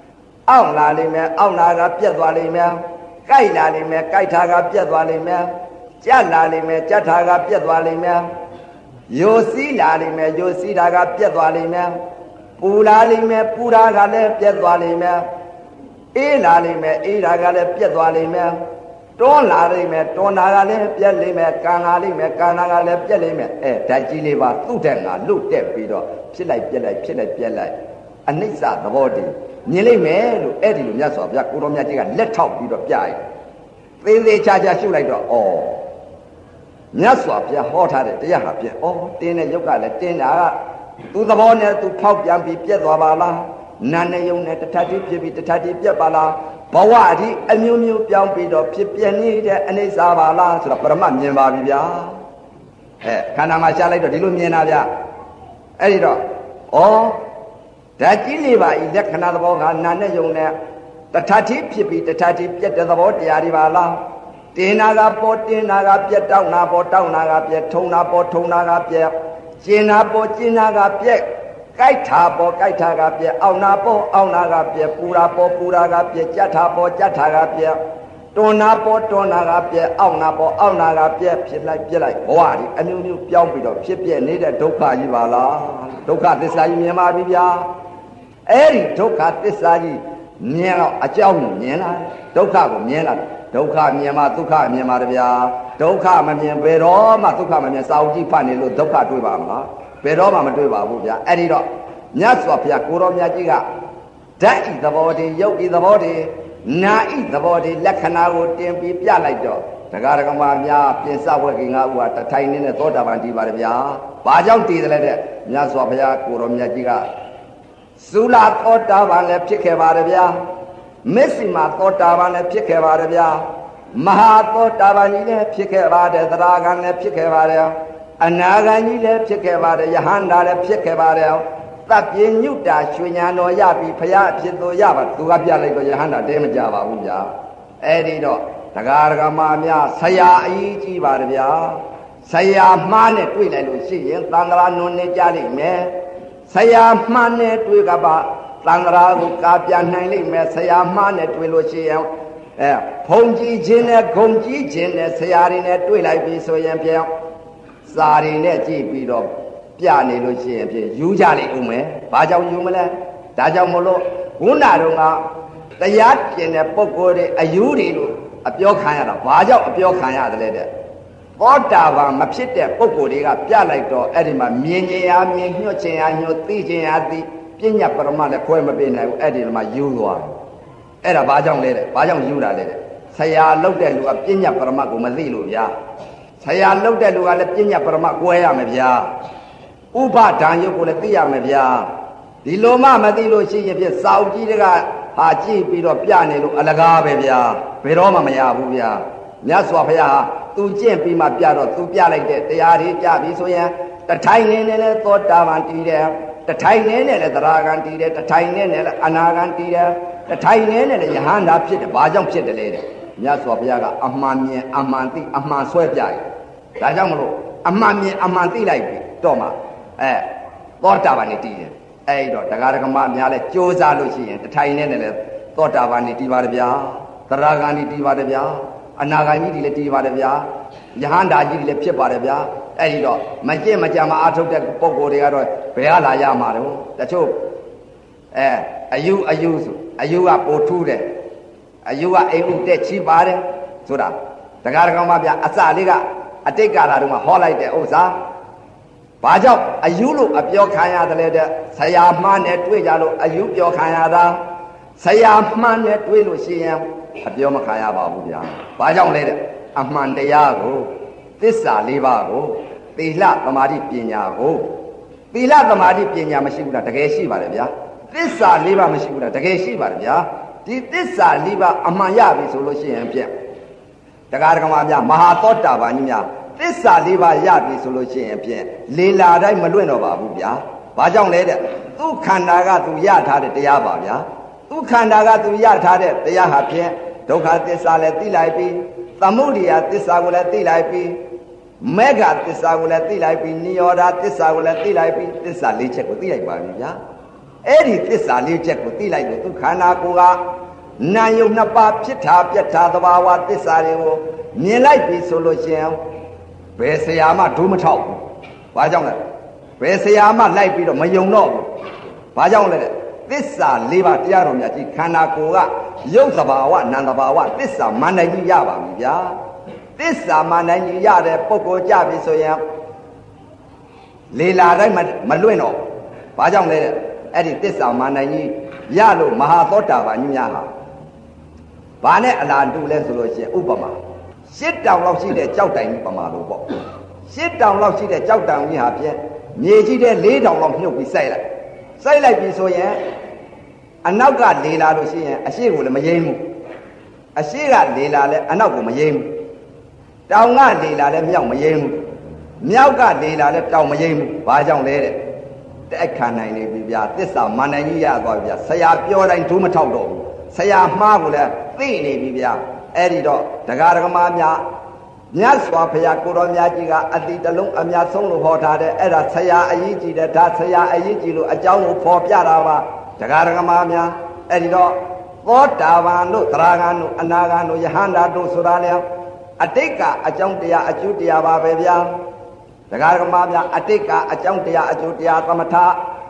အောင့်လာလိမ့်မယ်အောင့်လာကပြက်သွားလိမ့်မယ်ကြိုက်လာလိမ့်မယ်ကြိုက်တာကပြက်သွားလိမ့်မယ်ကြက်လာလိမ့်မယ်ကြက်တာကပြက်သွားလိမ့်မယ်ယိုစီးလာလိမ့်မယ်ယိုစီးတာကပြက်သွားလိမ့်မယ်ပူလာလိမ့်မယ်ပူတာကလည်းပြက်သွားလိမ့်မယ်အေးလာလိမ့်မယ်အေးတာကလည်းပြက်သွားလိမ့်မယ်တွန်းလာလိမ့်မယ်တွန်းတာကလည်းပြက်လိမ့်မယ်ကန်လာလိမ့်မယ်ကန်တာကလည်းပြက်လိမ့်မယ်ဓာတ်ကြီးလေးပါသူ့တဲ့ငါလွတ်တက်ပြီးတော့ဖြစ်လိုက်ပြက်လိုက်ဖြစ်လိုက်ပြက်လိုက်အနိစ္စသဘောတည်းမြင်လိမ့်မယ်လို့အဲ့ဒီလိုမြတ်စွာဘုရားကိုတော်မြတ်ကြီးကလက်ထောက်ပြီးတော့ပြရင်သေးသေးချာချာရှုလိုက်တော့ဩမြတ်စွာဘုရားဟောထားတဲ့တရားဟာပြည့်ဩတင်းတဲ့ရုပ်ကလည်းတင်းတာကသူသဘောနဲ့သူဖောက်ပြန်ပြီးပြက်သွားပါလားနာနဲ့ယုံနဲ့တထတိဖြစ်ပြီးတထတိပြက်ပါလားဘဝဒီအမျိုးမျိုးပြောင်းပြီးတော့ဖြစ်ပြနေတဲ့အနိစ္စပါလားဆိုတော့ပရမတ်မြင်ပါပြီဗျာခန္ဓာမှာရှားလိုက်တော့ဒီလိုမြင်တာဗျာအဲ့ဒီတော့ဩဓာတ်ကြီးလေးပါဤလက္ခဏာသဘောကနာနဲ့ယုံနဲ့တထတိဖြစ်ပြီးတထတိပြက်တဲ့သဘောတရားတွေပါလားတင်နာကပေါ်တင်နာကပြက်တောက်နာပေါ်တောက်နာကပြက်ထုံနာပေါ်ထုံနာကပြက်ကျင်နာပေါ်ကျင်နာကပြက်ကြိုက်တာပေါ်ကြိုက်တာကပြက်အောင်နာပေါ်အောင်နာကပြက်ပူတာပေါ်ပူတာကပြက်ကြက်တာပေါ်ကြက်တာကပြက်တွန်းနာပေါ်တွန်းနာကပြက်အောင်နာပေါ်အောင်နာကပြက်ဖြစ်လိုက်ပြက်လိုက်ဘဝဒီအမျိုးမျိုးပြောင်းပြီးတော့ဖြစ်ပြနေတဲ့ဒုက္ခကြီးပါလားဒုက္ခသစ္စာကြီးမြင်ပါပြီဗျာအဲ့ဒီဒုက္ခသစ္စာကြီးမြင်တော့အကြောင်းကိုမြင်လာဒုက္ခကိုမြင်လာဒုက္ခမြင်မှဒုက္ခမြင်ပါတဗျာဒုက္ခမမြင်ဘယ်တော့မှဒုက္ခမမြင်စာအုပ်ကြီးဖတ်နေလို့ဒုက္ခတွေ့ပါမလားဘယ်တော့မှမတွေ့ပါဘူးဗျာအဲ့ဒီတော့မြတ်စွာဘုရားကိုတော်မြတ်ကြီးကဓာတ်ဤသဘောတည်းရုပ်ဤသဘောတည်းနာဤသဘောတည်းလက္ခဏာကိုတင်ပြီးပြလိုက်တော့တရားဓမ္မများပြင်စဝက်ကင်္ဂဥဟာတထိုင်နေတဲ့သောတာပန်တည်ပါတယ်ဗျာဘာကြောင့်တည်တယ်လဲတဲ့မြတ်စွာဘုရားကိုတော်မြတ်ကြီးကသုလသောတာပန်လည်းဖြစ်ခဲ့ပါတယ်ဗျာမစ္ဆိမသောတာပန်လည်းဖြစ်ခဲ့ပါတယ်ဗျာမဟာသောတာပန်ကြီးလည်းဖြစ်ခဲ့ပါတယ်သရဂံလည်းဖြစ်ခဲ့ပါတယ်အနာဂံကြီးလည်းဖြစ်ခဲ့ပါတယ်ယဟန္တာလည်းဖြစ်ခဲ့ပါတယ်တပ်ပြင်းညုတာရွှေညာတော်ရပြီဖရာအဖြစ်တော်ရပါသူကပြလိုက်တော့ယဟန္တာတဲမကြပါဘူးဗျာအဲ့ဒီတော့တရားဓမ္မများဆရာအကြီးကြီးပါတယ်ဗျာဆရာမှားနဲ့တွေ့လိုက်လို့ရှိရင်သံဃာနွန်နေကြလိမ့်မယ်ဆရာမှားနဲ့တွေ့ကပါသံဃာကိုကာပြနိုင်လိမ့်မယ်ဆရာမှားနဲ့တွေ့လို့ရှိရင်ဖုန်ကြီးခြင်းနဲ့ဂုံကြီးခြင်းနဲ့ဆရာတွေနဲ့တွေ့လိုက်ပြီဆိုရင်ပြောင်းစာတွေနဲ့ကြည့်ပြီးတော့ပြနေလို့ရှိရင်ဖြင့်ယူကြလိမ့်ဦးမယ်ဘာကြောင့်ယူမလဲဒါကြောင့်မလို့ဘုန်းတော်ကတရားကျင်တဲ့ပုဂ္ဂိုလ်တွေအယူတွေလို့အပြောခံရတာဘာကြောင့်အပြောခံရတယ်လဲတဲ့သောတာပန်မဖြစ်တဲ့ပုဂ္ဂိုလ်တွေကပြလိုက်တော့အဲ့ဒီမှာမြင်ခြင်းအားမြင်ညွှတ်ခြင်းအားညွှတ်သိခြင်းအားသိပညာပရမလည်းခွဲမပေးနိုင်ဘူးအဲ့ဒီမှာယူသွားတယ်အဲ့ဒါဘာကြောင့်လဲတဲ့ဘာကြောင့်ယူတာလဲတဲ့ဆရာလောက်တဲ့လူကပညာပရမကိုမသိလို့ဗျာဆရာလောက်တဲ့လူကလည်းပညာပရမကွဲရမယ်ဗျာဥပဒံယုတ်ကိုလည်းသိရမယ်ဗျာဒီလိုမှမသိလို့ရှိရင်ဖြင့်စာအုပ်ကြီးတွေကဟာကြည့်ပြီးတော့ပြနေလို့အလကားပဲဗျာဘယ်တော့မှမရဘူးဗျာမြတ်စွာဘုရားဟာသူကျင့်ပြီးမှပြတော့သူပြလိုက်တဲ့တရားတွေကြပြီဆိုရင်တထိုင်နေနဲ့လည်းသောတာပန်တည်တယ်တထိုင်နေနဲ့လည်းသရဂံတည်တယ်တထိုင်နေနဲ့လည်းအနာဂံတည်တယ်တထိုင်နေနဲ့လည်းယဟန္တာဖြစ်တယ်ဘာကြောင့်ဖြစ်တယ်လဲတဲ့မြတ်စွာဘုရားကအမှန်မြင်အမှန်သိအမှန်ဆွဲပြတယ်ဒါကြောင့်မလို့အမှန်မြင်အမှန်သိလိုက်ပြီတော့မှသောတာပန်နေတည်တယ်အဲ့တော့တရားဓမ္မများလဲကြိုးစားလို့ရှိရင်တထိုင်နေနဲ့လည်းသောတာပန်နေတည်ပါတယ်ဗျာသရဂံနေတည်ပါတယ်ဗျာအနာဂံကြီးတွေလည်းတည်ပါတယ်ဗျာယဟန္တာကြီးတွေလည်းဖြစ်ပါတယ်ဗျာအဲ့ဒီတော့မကြင့်မကြံမအားထုတ်တဲ့ပုံကိုယ်တွေကတော့ဘယ်ဟာလာရမှာတော့တချို့အယူဆိုအယူကပိုထူးတယ်အယူကအိမ်ဥတက်ချီပါတယ်ဆိုတာတရားဓမ္မဗျာအစလေးကအတိတ်ကာလတုန်းကဟောလိုက်တဲ့ဥစ္စာဘာကြောင့်အယူလို့အပြောခံရတယ်လဲတဲ့ဆရာမှန်းနဲ့တွေ့ကြလို့အယူပြောခံရတာဆရာမှန်းနဲ့တွေ့လို့ရှိရင်အပြောမခံရပါဘူးဗျာဘာကြောင့်လဲတဲ့အမှန်တရားကိုသစ္စာ၄ပါးကိုသီလသမာဓိပညာကိုသီလသမာဓိပညာမရှိဘူးလားတကယ်ရှိပါတယ်ဗျာသစ္စာ၄ပါးမရှိဘူးလားတကယ်ရှိပါတယ်ဗျာဒီသစ္စာ၄ပါးအမှန်ရပြီဆိုလို့ရှိရင်ဖြင့်တရားဓမ္မများမဟာသောတာပန်ကြီးများသစ္စာ၄ပါးရပြီဆိုလို့ရှိရင်ဖြင့်လေလာတိုင်းမလွင့်တော့ပါဘူးဗျာဘာကြောင့်လဲတဲ့သူ့ခန္ဓာကသူရထားတဲ့တရားပါဗျာသူ့ခန္ဓာကသူရထားတဲ့တရားဟာဖြင့်ဒုက္ခသစ္စာလည်းသိလိုက်ပြီသမုဒိယသစ္စာကိုလည်းသိလိုက်ပြီမေဃသစ္စာကိုလည်းသိလိုက်ပြီနိရောဓသစ္စာကိုလည်းသိလိုက်ပြီသစ္စာ၄ချက်ကိုသိလိုက်ပါပြီဗျာအဲ့ဒီသစ္စာလေးချက်ကိုသိလိုက်လို့သူခန္ဓာကိုယ်ကနာယုံနှစ်ပါးဖြစ်တာပြတ်တာသဘာဝသစ္စာတွေကိုမြင်လိုက်ပြီဆိုလို့ရှိရင်ဘယ်ဆရာမှဒိုးမထောက်ဘူးဘာကြောင့်လဲဘယ်ဆရာမှလိုက်ပြီးတော့မယုံတော့ဘူးဘာကြောင့်လဲသစ္စာ၄ပါးတရားတော်များကြီးခန္ဓာကိုယ်ကရုပ်သဘာဝနာမ်သဘာဝသစ္စာမန္တန်ကြီးရပါပြီဗျာသစ္စာမန္တန်ကြီးရတဲ့ပုဂ္ဂိုလ်ကြပြီဆိုရင်လေလာတိုင်းမလွင့်တော့ဘာကြောင့်လဲအဲ့ဒီသစ္စာမန္တန်ကြီးရလို့မဟာသောတာပန်ကြီးများဟာဘာနဲ့အလားတူလဲဆိုလို့ရှိရင်ဥပမာရှစ်တောင်လောက်ရှိတဲ့ကြောက်တိုင်ကြီးပမာလို့ပေါ့ရှစ်တောင်လောက်ရှိတဲ့ကြောက်တောင်ကြီးဟာဖြင့်မြေကြီးတဲ့၄တောင်လောက်မြုပ်ပြီးစိုက်လိုက်ပြီဆိုရင်အနောက်ကလေလာလို့ရှိရင်အရှိကိုလည်းမယိမ်းဘူးအရှိကလေလာလည်းအနောက်ကိုမယိမ်းဘူးတောင်ကလေလာလည်းမြောက်မယိမ်းဘူးမြောက်ကလေလာလည်းတောင်မယိမ်းဘူးဘာကြောင့်လဲတဲ့တိုက်ခံနိုင်နေပြီဗျာသစ္စာမန္တန်ကြီးရသွားပြီဗျာဆရာပြောတိုင်းဒိုးမထောက်တော့ဘူးဆရာမှားကိုလည်းသိနေပြီဗျာအဲ့ဒီတော့တရားဓမ္မများမြတ်စွာဘုရားကိုတော်မြတ်ကြီးကအတိတလုံးအမြတ်ဆုံးလို့ဟောထားတယ်အဲ့ဒါဆရာအရေးကြီးတယ်ဒါဆရာအရေးကြီးလို့အကြောင်းကိုဖော်ပြတာပါတရားဓမ္မများအဲ့ဒီတော့သောတာပန်တို့သရဂံတို့အနာဂံတို့ယဟန္တာတို့ဆိုတာလေအတိတ်ကအကြောင်းတရားအကျိုးတရားပါပဲဗျာတရားဓမ္မများအတိတ်ကအကြောင်းတရားအကျိုးတရားသမထ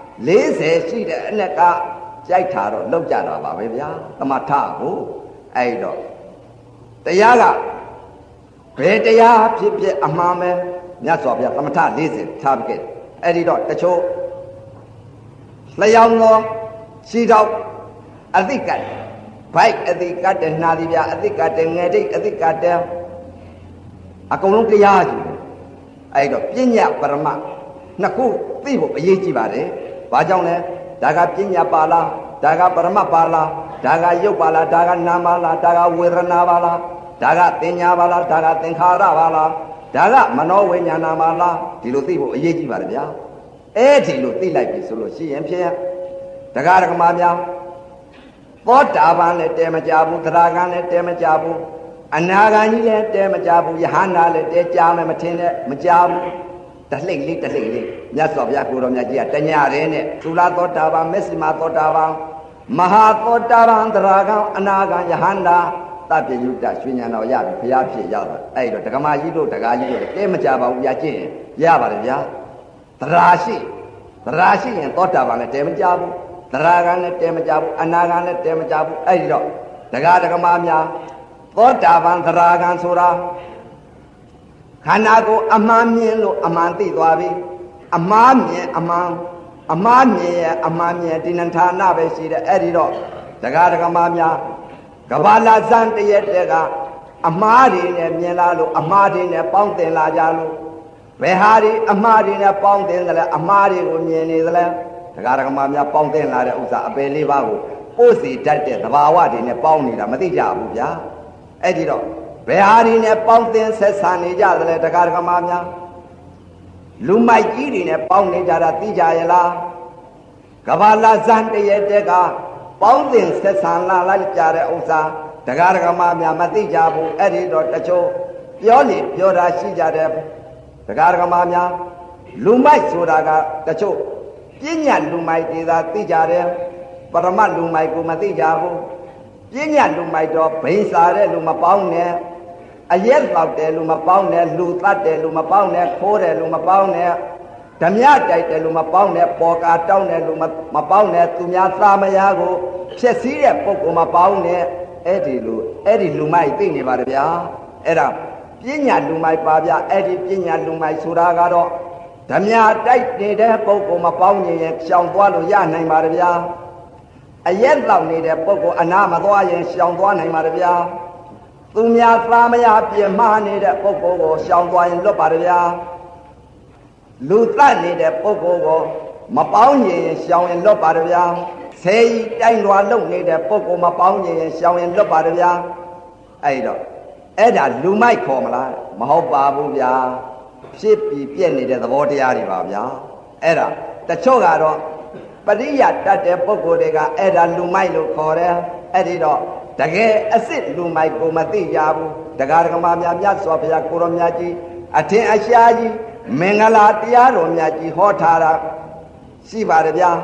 40ရှိတဲ့အနက်ကကြိုက်တာတော့လောက်ကြတာပါပဲဗျာသမထကိုအဲ့တော့တရားကဘယ်တရားဖြစ်ဖြစ်အမှန်ပဲမြတ်စွာဘုရားသမထ40ထားခဲ့အဲ့ဒီတော့တချို့လျောင်းသောရှိတော့အသိကတ်ဘိုက်အသိကတ်တဲ့နှာဒီပြအသိကတ်တဲ့ငယ်တိတ်အသိကတ်တဲ့အကုန်လုံးတရားကြီးအဲ့တော့ပညာပရမနှစ်ခုသိဖို့အရေးကြီးပါတယ်ဘာကြောင့်လဲဒါကပညာပါလားဒါကပရမပါလားဒါကယုတ်ပါလားဒါကနာမလားဒါကဝေဒနာပါလားဒါကသင်ညာပါလားဒါကသင်္ခါရပါလားဒါကမနောဝိညာဏပါလားဒီလိုသိဖို့အရေးကြီးပါတယ်ဗျာအဲ့ဒီလိုသိလိုက်ပြီဆိုလို့ရှိရင်ဖြင့်တရားဓမ္မများသောတာပန်လည်းတဲမကြဘူးသရဂံလည်းတဲမကြဘူးအနာဂံကြီးလည်းတဲမကြဘူးယဟန္တာလည်းတဲကြမယ်မထင်နဲ့မကြဘူးတလှိတ်လေးမြတ်စွာဘုရားကိုတော်မြတ်ကြီးကတညရဲနဲ့သုလာသောတာပန်မေစီမာသောတာပန်မဟာသောတာပန်သရဂံအနာဂံယဟန္တာတပ္ပယုတ္တရွှေဉာဏ်တော်ရပြီဘုရားဖြစ်ရောက်တာအဲ့တော့ဒကမာကြီးတို့ဒကာကြီးတို့တဲမကြပါဘူးဗျာကျင့်ရပါတယ်ဗျာသရာရှိရင်သောတာပန်လည်းတဲမကြဘူးသရဂံလည်းတဲမကြဘူးအနာဂံလည်းတဲမကြဘူးအဲ့ဒီတော့ဒကမာများသောတာပန်သရဂံဆိုတာခန္ဓာကိုအမှန်မြင်လို့အမှန်သိသွားပြီအမှားမြင်အမှန်ရဲ့အမှန်မြင်ဒီနဌာနပဲရှိတယ်အဲ့ဒီတော့ဒကမာများကဘာလာဇန်တရက်တကအမှားတွေနဲ့မြင်လာလို့အမှားတွေနဲ့ပေါင်းတင်လာကြလို့ဘယ်ဟာတွေအမှားတွေနဲ့ပေါင်းတင်သလဲအမှားတွေကိုမြင်နေသလဲတရားဓမ္မများပေါင်းတင်လာတဲ့ဥစ္စာအပယ်လေးပါးကိုပို့စီတတ်တဲ့သဘာဝတွေနဲ့ပေါင်းနေတာမသိကြဘူးဗျာအဲ့ဒီတော့ဘယ်ဟာတွေနဲ့ပေါင်းတင်ဆက်ဆံနေကြသလဲတရားဓမ္မများလူမိုက်ကြီးတွေနဲ့ပေါင်းနေကြတာသိကြရဲ့လားကဘာလာဇန်တရက်တကပေါင်းတင်ဆက်ဆံလာလိုက်ကြတဲ့ဥစ္စာတရားဓမ္မများမသိကြဘူးအဲ့ဒီတော့တချို့ပြောတာရှိကြတယ်တရားဓမ္မများလူမိုက်ဆိုတာကတချို့ပညာလူမိုက်တွေသာသိကြတယ်ပရမလူမိုက်ကိုမသိကြဘူးပညာလူမိုက်တော့ဘိန်းစားတဲ့လူမပေါင်းနဲ့အရက်လောက်တယ်လူမပေါင်းနဲ့လူသတ်တယ်လူမပေါင်းနဲ့ခိုးတယ်လူမပေါင်းနဲ့ဓမြတိုက်တယ်လူမပေါင်းနဲ့ပေါ်ကာတောင်းတယ်လူမပေါင်းနဲ့သူများသာမယားကိုဖြစ်စည်းတဲ့ပုဂ္ဂိုလ်မပေါင်းနဲ့အဲ့ဒီလူမိုက်သိနေပါတယ်ဗျာအဲ့ဒါပညာလူမိုက်ပါဗျာအဲ့ဒီပညာလူမိုက်ဆိုတာကတော့ဓမြတိုက်နေတဲ့ပုဂ္ဂိုလ်မပေါင်းရင်ရှောင်သွားလို့ရနိုင်ပါတယ်ဗျာအရက်လောက်နေတဲ့ပုဂ္ဂိုလ်အနာမသွားရင်ရှောင်သွားနိုင်ပါတယ်ဗျာသူများသာမယားပြင်းမှားနေတဲ့ပုဂ္ဂိုလ်ကိုရှောင်သွားရင်လွတ်ပါတယ်ဗျာလူသတ်နေတဲ့ပုဂ္ဂိုလ်ကိုမပေါင်းရင်ရှောင်ရင်လွတ်ပါတယ်ဗျာဆယ်ကြီးတိုင်းလွာလုံနေတဲ့ပုဂ္ဂိုလ်မပေါင်းရင်ရှောင်ရင်လွတ်ပါတယ်ဗျာအဲ့တော့အဲ့ဒါလူမိုက်ခေါ်မလားမဟုတ်ပါဘူးဗျာဖြစ်ပြီးပြည့်နေတဲ့သဘောတရားတွေပါဗျာအဲ့ဒါတချို့ကတော့ပရိယတတ်တဲ့ပုဂ္ဂိုလ်တွေကအဲ့ဒါလူမိုက်လို့ခေါ်တယ်အဲ့ဒီတော့တကယ်အစ်စ်လူမိုက်ကိုမသိကြဘူးတရားဓမ္မများမြတ်စွာဘုရားကိုရောမြတ်ကြီးအထင်အရှားကြီးမင်္ဂလာတရားတော်မြတ်ကြီးဟောထားတာရှိပါတယ်ဗျာဘ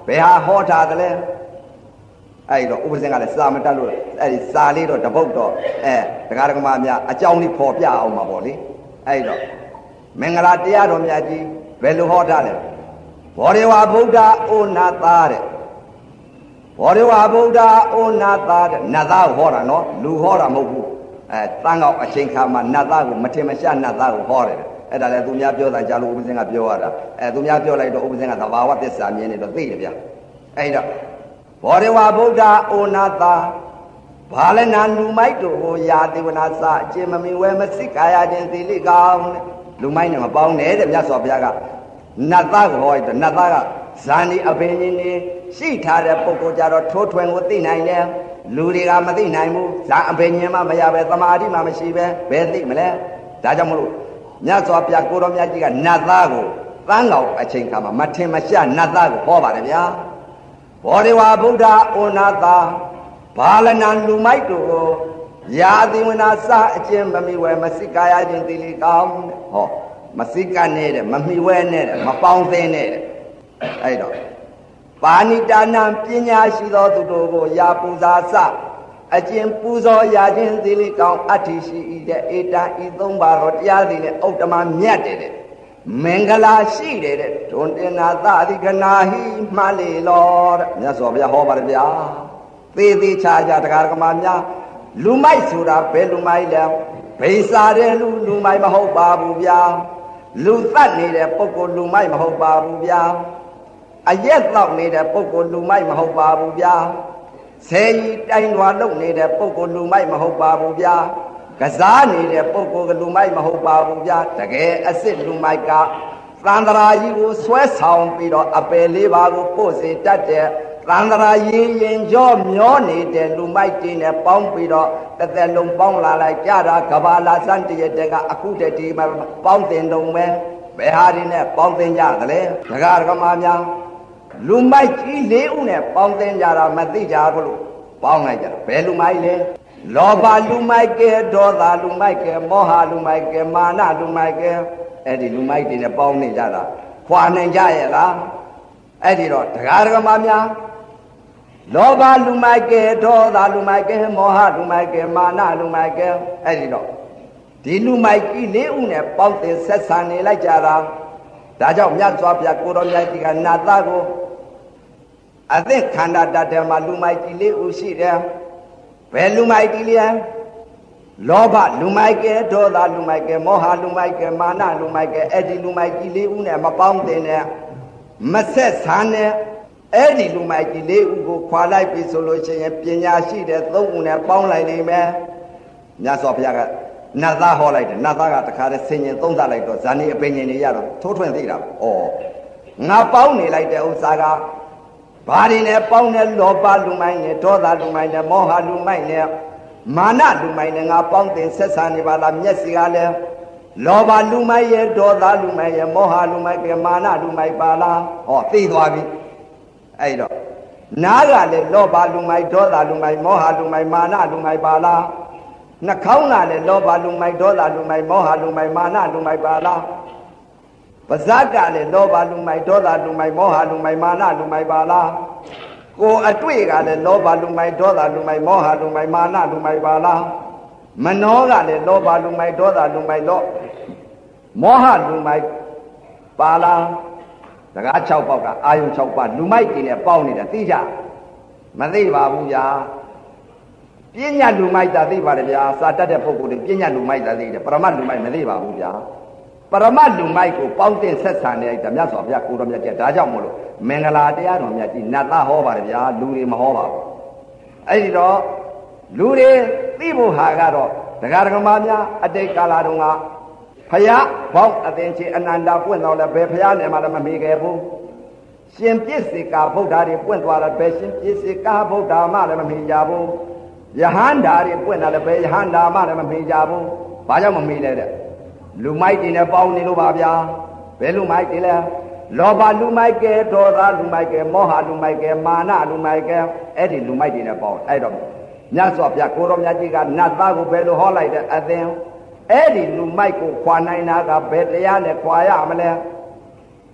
ဘယ်ဟာဟောထားတယ်လဲအဲ့တော့ဥပဇင်ကလည်းစာမတက်လို့အဲ့ဒီစာလေးတော့တပုတ်တော့ဒကာဒကမများအကြောင်းလေးဖော်ပြအောင်ပါပေါ့လေအဲ့တော့မင်္ဂလာတရားတော်များကြီးဘယ်လိုဟောထားလဲဘောဓိဝါဗုဒ္ဓဩနာသာတဲ့ဘောဓိဝါဗုဒ္ဓဩနာသာတဲ့နတ်သားကိုဟောတာနော်လူဟောတာမဟုတ်ဘူးတန်ကောက်အချိန်ခါမှာနတ်သားကိုမထင်မရှားနတ်သားကိုဟောတယ်အဲ့ဒါလည်းသူများပြောတာကြားလို့ဥပဇင်ကပြောရတာသူများပြောလိုက်တော့ဥပဇင်ကသဘာဝသစ္စာမြင်နေတော့သိတယ်ဗျအဲ့တော့ဘောဓိဝါဗုဒ္ဓဩနာသာဘာလဲနာလူမိုက်တို့ကိုယာတိဝနာစအကျင့်မမီဝဲမစိကာယခြင်းသီလိကောင်းတဲ့လူမိုက်နဲ့မပေါင်းနဲ့တဲ့မြတ်စွာဘုရားကနတ်သားကိုဟောတယ်နတ်သားကဇာနီအပင်ကြီးနေရှိထားတဲ့ပုဂ္ဂိုလ်ကြတော့ထိုးထွင်ကိုသိနိုင်တယ်လူတွေကမသိနိုင်ဘူးဇာအပင်ကြီးမှမရပဲသမာဓိမှမရှိပဲဘယ်သိမလဲဒါကြောင့်မလို့မြတ်စွာဘုရားကိုတော်မြတ်ကြီးကနတ်သားကိုတန်းကောင်အချိန်ခါမှာမထင်မရှားနတ်သားကိုဟောပါတယ်ဗျာဘောဓိဝါဗုဒ္ဓဩနာသာဘာလနာလူမိုက်တို့ကိုယာတိဝနာစအကျင့်မမီဝဲမစိကာယခြင်းသီလိကောင်းဟောမစိကနဲ့တဲ့မမီဝဲနဲ့တဲ့မပေါင်းသင်းနဲ့တဲ့အဲ့တော့ပါဏိတာနံပညာရှိသောသူတို့ကိုယာပူဇာစအကျင့်ပူဇော်ရခြင်းသီလိကောင်းအဋ္ဌိရှိဤတဲ့ဧတံဤသုံးပါတော့တရားသည်နဲ့ဥတ္တမမြတ်တဲ့မင်္ဂလာရှိတယ်တဲ့ဒွန်တင်နာသတိကနာဟိမှလေလောတဲ့မြတ်စွာဘုရားဟောပါတယ်ဗျာသေးသေးချာချာတရားဓမ္မများလူမိုက်ဆိုတာဘယ်လူမိုက်လဲဘိစာတဲ့လူမိုက်မဟုတ်ပါဘူးဗျာလူသတ်နေတဲ့ပုဂ္ဂိုလ်လူမိုက်မဟုတ်ပါဘူးဗျာအရက်တော့နေတဲ့ပုဂ္ဂိုလ်လူမိုက်မဟုတ်ပါဘူးဗျာဆယ်ကြီးတိုင်တော်လုပ်နေတဲ့ပုဂ္ဂိုလ်လူမိုက်မဟုတ်ပါဘူးဗျာကစားနေတဲ့ပုဂ္ဂိုလ်ကလူမိုက်မဟုတ်ပါဘူးဗျာတကယ်အစ်စ်လူမိုက်ကသန္တရာကြီးကိုဆွဲဆောင်ပြီးတော့အပယ်လေးပါးကိုပို့စေတတ်တဲ့သန္တရာရင်ကြောမျောနေတဲ့လူမိုက်တင်းနဲ့ပေါင်းပြီးတော့တစ်သက်လုံးပေါင်းလာလိုက်ကြတာကဘာလာစံတရတဲ့ကအခုတည်းဒီမှာပေါင်းတင်တုံပဲဘယ်ဟာတွေနဲ့ပေါင်းတင်ကြသလဲဒကာဒကမများလူမိုက်ကြီး၄ဦးနဲ့ပေါင်းတင်ကြတာမသိကြဘူးလို့ပေါင်းလိုက်ကြဘယ်လူမိုက်လဲလောဘလူမိုက်ကဲဒေါသလူမိုက်ကဲမောဟလူမိုက်ကဲမာနလူမိုက်ကဲအဲ့ဒီလူမိုက်တွေနဲ့ပေါင်းနေကြတာခွာနိုင်ကြရဲ့လားအဲ့ဒီတော့ဒကာဒကမများလောဘလူမိုက်ကဲဒေါသလူမိုက်ကဲမောဟလူမိုက်ကဲမာနလူမိုက်ကဲအဲ့ဒီတော့ဒီလူမိုက်ကြီး၄ဦးနဲ့ပေါင်းတင်ဆက်ဆံနေလိုက်ကြတာဒါကြောင့်မြတ်စွာဘုရားကိုတော်မြတ်ကြီးကနတ်သားကိုအသင့်ခန္ဓာတတ်တယ်မှာလူမိုက်ကြီး၄ဦးရှိတယ်ဘယ်လူမိုက်ကြီးလဲလောဘလူမိုက်ကဲဒေါသလူမိုက်ကဲမောဟလူမိုက်ကဲမာနလူမိုက်ကဲအဲ့ဒီလူမိုက်ကြီး၄ဦးနဲ့မပေါင်းတင်နဲ့မဆက်ဆံနဲ့အဲ့ဒီလူမိုက်ကြီး၄ဦးကိုခွာလိုက်ပြီဆိုလို့ရှိရင်ပညာရှိတဲ့၃ဦးနဲ့ပေါင်းလိုက်နိုင်မယ်မြတ်စွာဘုရားကနတ်သားဟောလိုက်တယ်နတ်သားကတခါတည်းဆင်ញင်သုံးသလိုက်တော့ဇာနေအပင်ញင်တွေရတော့ထိုးထွင်းသိတာပေါ့ဩငါပေါင်းနေလိုက်တဲ့ဥစ္စာကဘာတွေနဲ့ပေါင်းတဲ့လောဘလူမိုက်နဲ့ဒေါသလူမိုက်နဲ့မောဟလူမိုက်နဲ့မာနလူမိုက်နဲ့ငါပေါင်းတင်ဆက်ဆံနေပါလားမျက်စိကလည်းလောဘလူမိုက်ရဲ့ဒေါသလူမိုက်ရဲ့မောဟလူမိုက်ကမာနလူမိုက်ပါလားဟောသိသွားပြီအဲ့တော့နားကလည်းလောဘလူမိုက်ဒေါသလူမိုက်မောဟလူမိုက်မာနလူမိုက်ပါလားနှာခေါင်းကလည်းလောဘလူမိုက်ဒေါသလူမိုက်မောဟလူမိုက်မာနလူမိုက်ပါလားပါးစပ်ကလည်းလောဘလူမိုက်ဒေါသလူမိုက်မောဟလူမိုက်မာနလူမိုက်ပါလားကိုယ်အတွေ့ကလည်းလောဘလူမိုက်ဒေါသလူမိုက်မောဟလူမိုက်မာနလူမိုက်ပါလားမနောကလည်းလောဘလူမိုက်ဒေါသလူမိုက်မောဟလူမိုက်ပါလားတကား6ပေါက်ကအာယုံ6ပါးလူမိုက်တွေနဲ့ပေါင်းနေတာသိကြမသိပါဘူးဗျာပညာလူမိုက်တာသိပါတယ်ဗျာစာတတ်တဲ့ပုဂ္ဂိုလ်တွေပညာလူမိုက်တာသိတယ်ပရမတ်လူမိုက်မသိပါဘူးဗျာပရမတ်လူမိုက်ကိုပေါင်းတင်ဆက်ဆံနေလိုက်တာမြတ်စွာဘုရားကိုတော်မြတ်ကျဒါကြောင့်မို့လို့မင်္ဂလာတရားတော်မြတ်ကြီးနတ်သားဟောပါတယ်ဗျာလူတွေမဟောပါဘူးအဲ့ဒီတော့လူတွေသိဖို့ဟာကတော့ဒကာဒကမများအတိတ်ကာလတုန်းကဖယားဘောင်းအသင်္ချေအနန္တပွင့်တော်လဲဘယ်ဖယားနဲ့မှလည်းမမေခဲ့ဘူးရှင်ပြစ္ဆေကာဗုဒ္ဓတွေပွင့်သွားတယ်ဘယ်ရှင်ပြစ္ဆေကာဗုဒ္ဓမှလည်းမမေကြဘူးယဟန္တာတွေပွင့်လာတယ်ဘယ်ယဟန္တာမှလည်းမမေကြဘူးဘာကြောင့်မမေလဲတဲ့လူမိုက်တွေနဲ့ပေါင်းနေလို့ပါဗျာဘယ်လူမိုက်တွေလဲလောဘလူမိုက်ကဲဒေါသလူမိုက်ကဲမောဟလူမိုက်ကဲမာနလူမိုက်ကဲအဲ့ဒီလူမိုက်တွေနဲ့ပေါင်းအဲ့တော့မြတ်စွာဘုရားကိုတော်မြတ်ကြီးကနတ်သားကိုဘယ်လိုဟောလိုက်တဲ့အသင်အဲ့ဒီလူမိုက်ကိုခွာနိုင်တာကဘယ်တရားနဲ့ခွာရမလဲ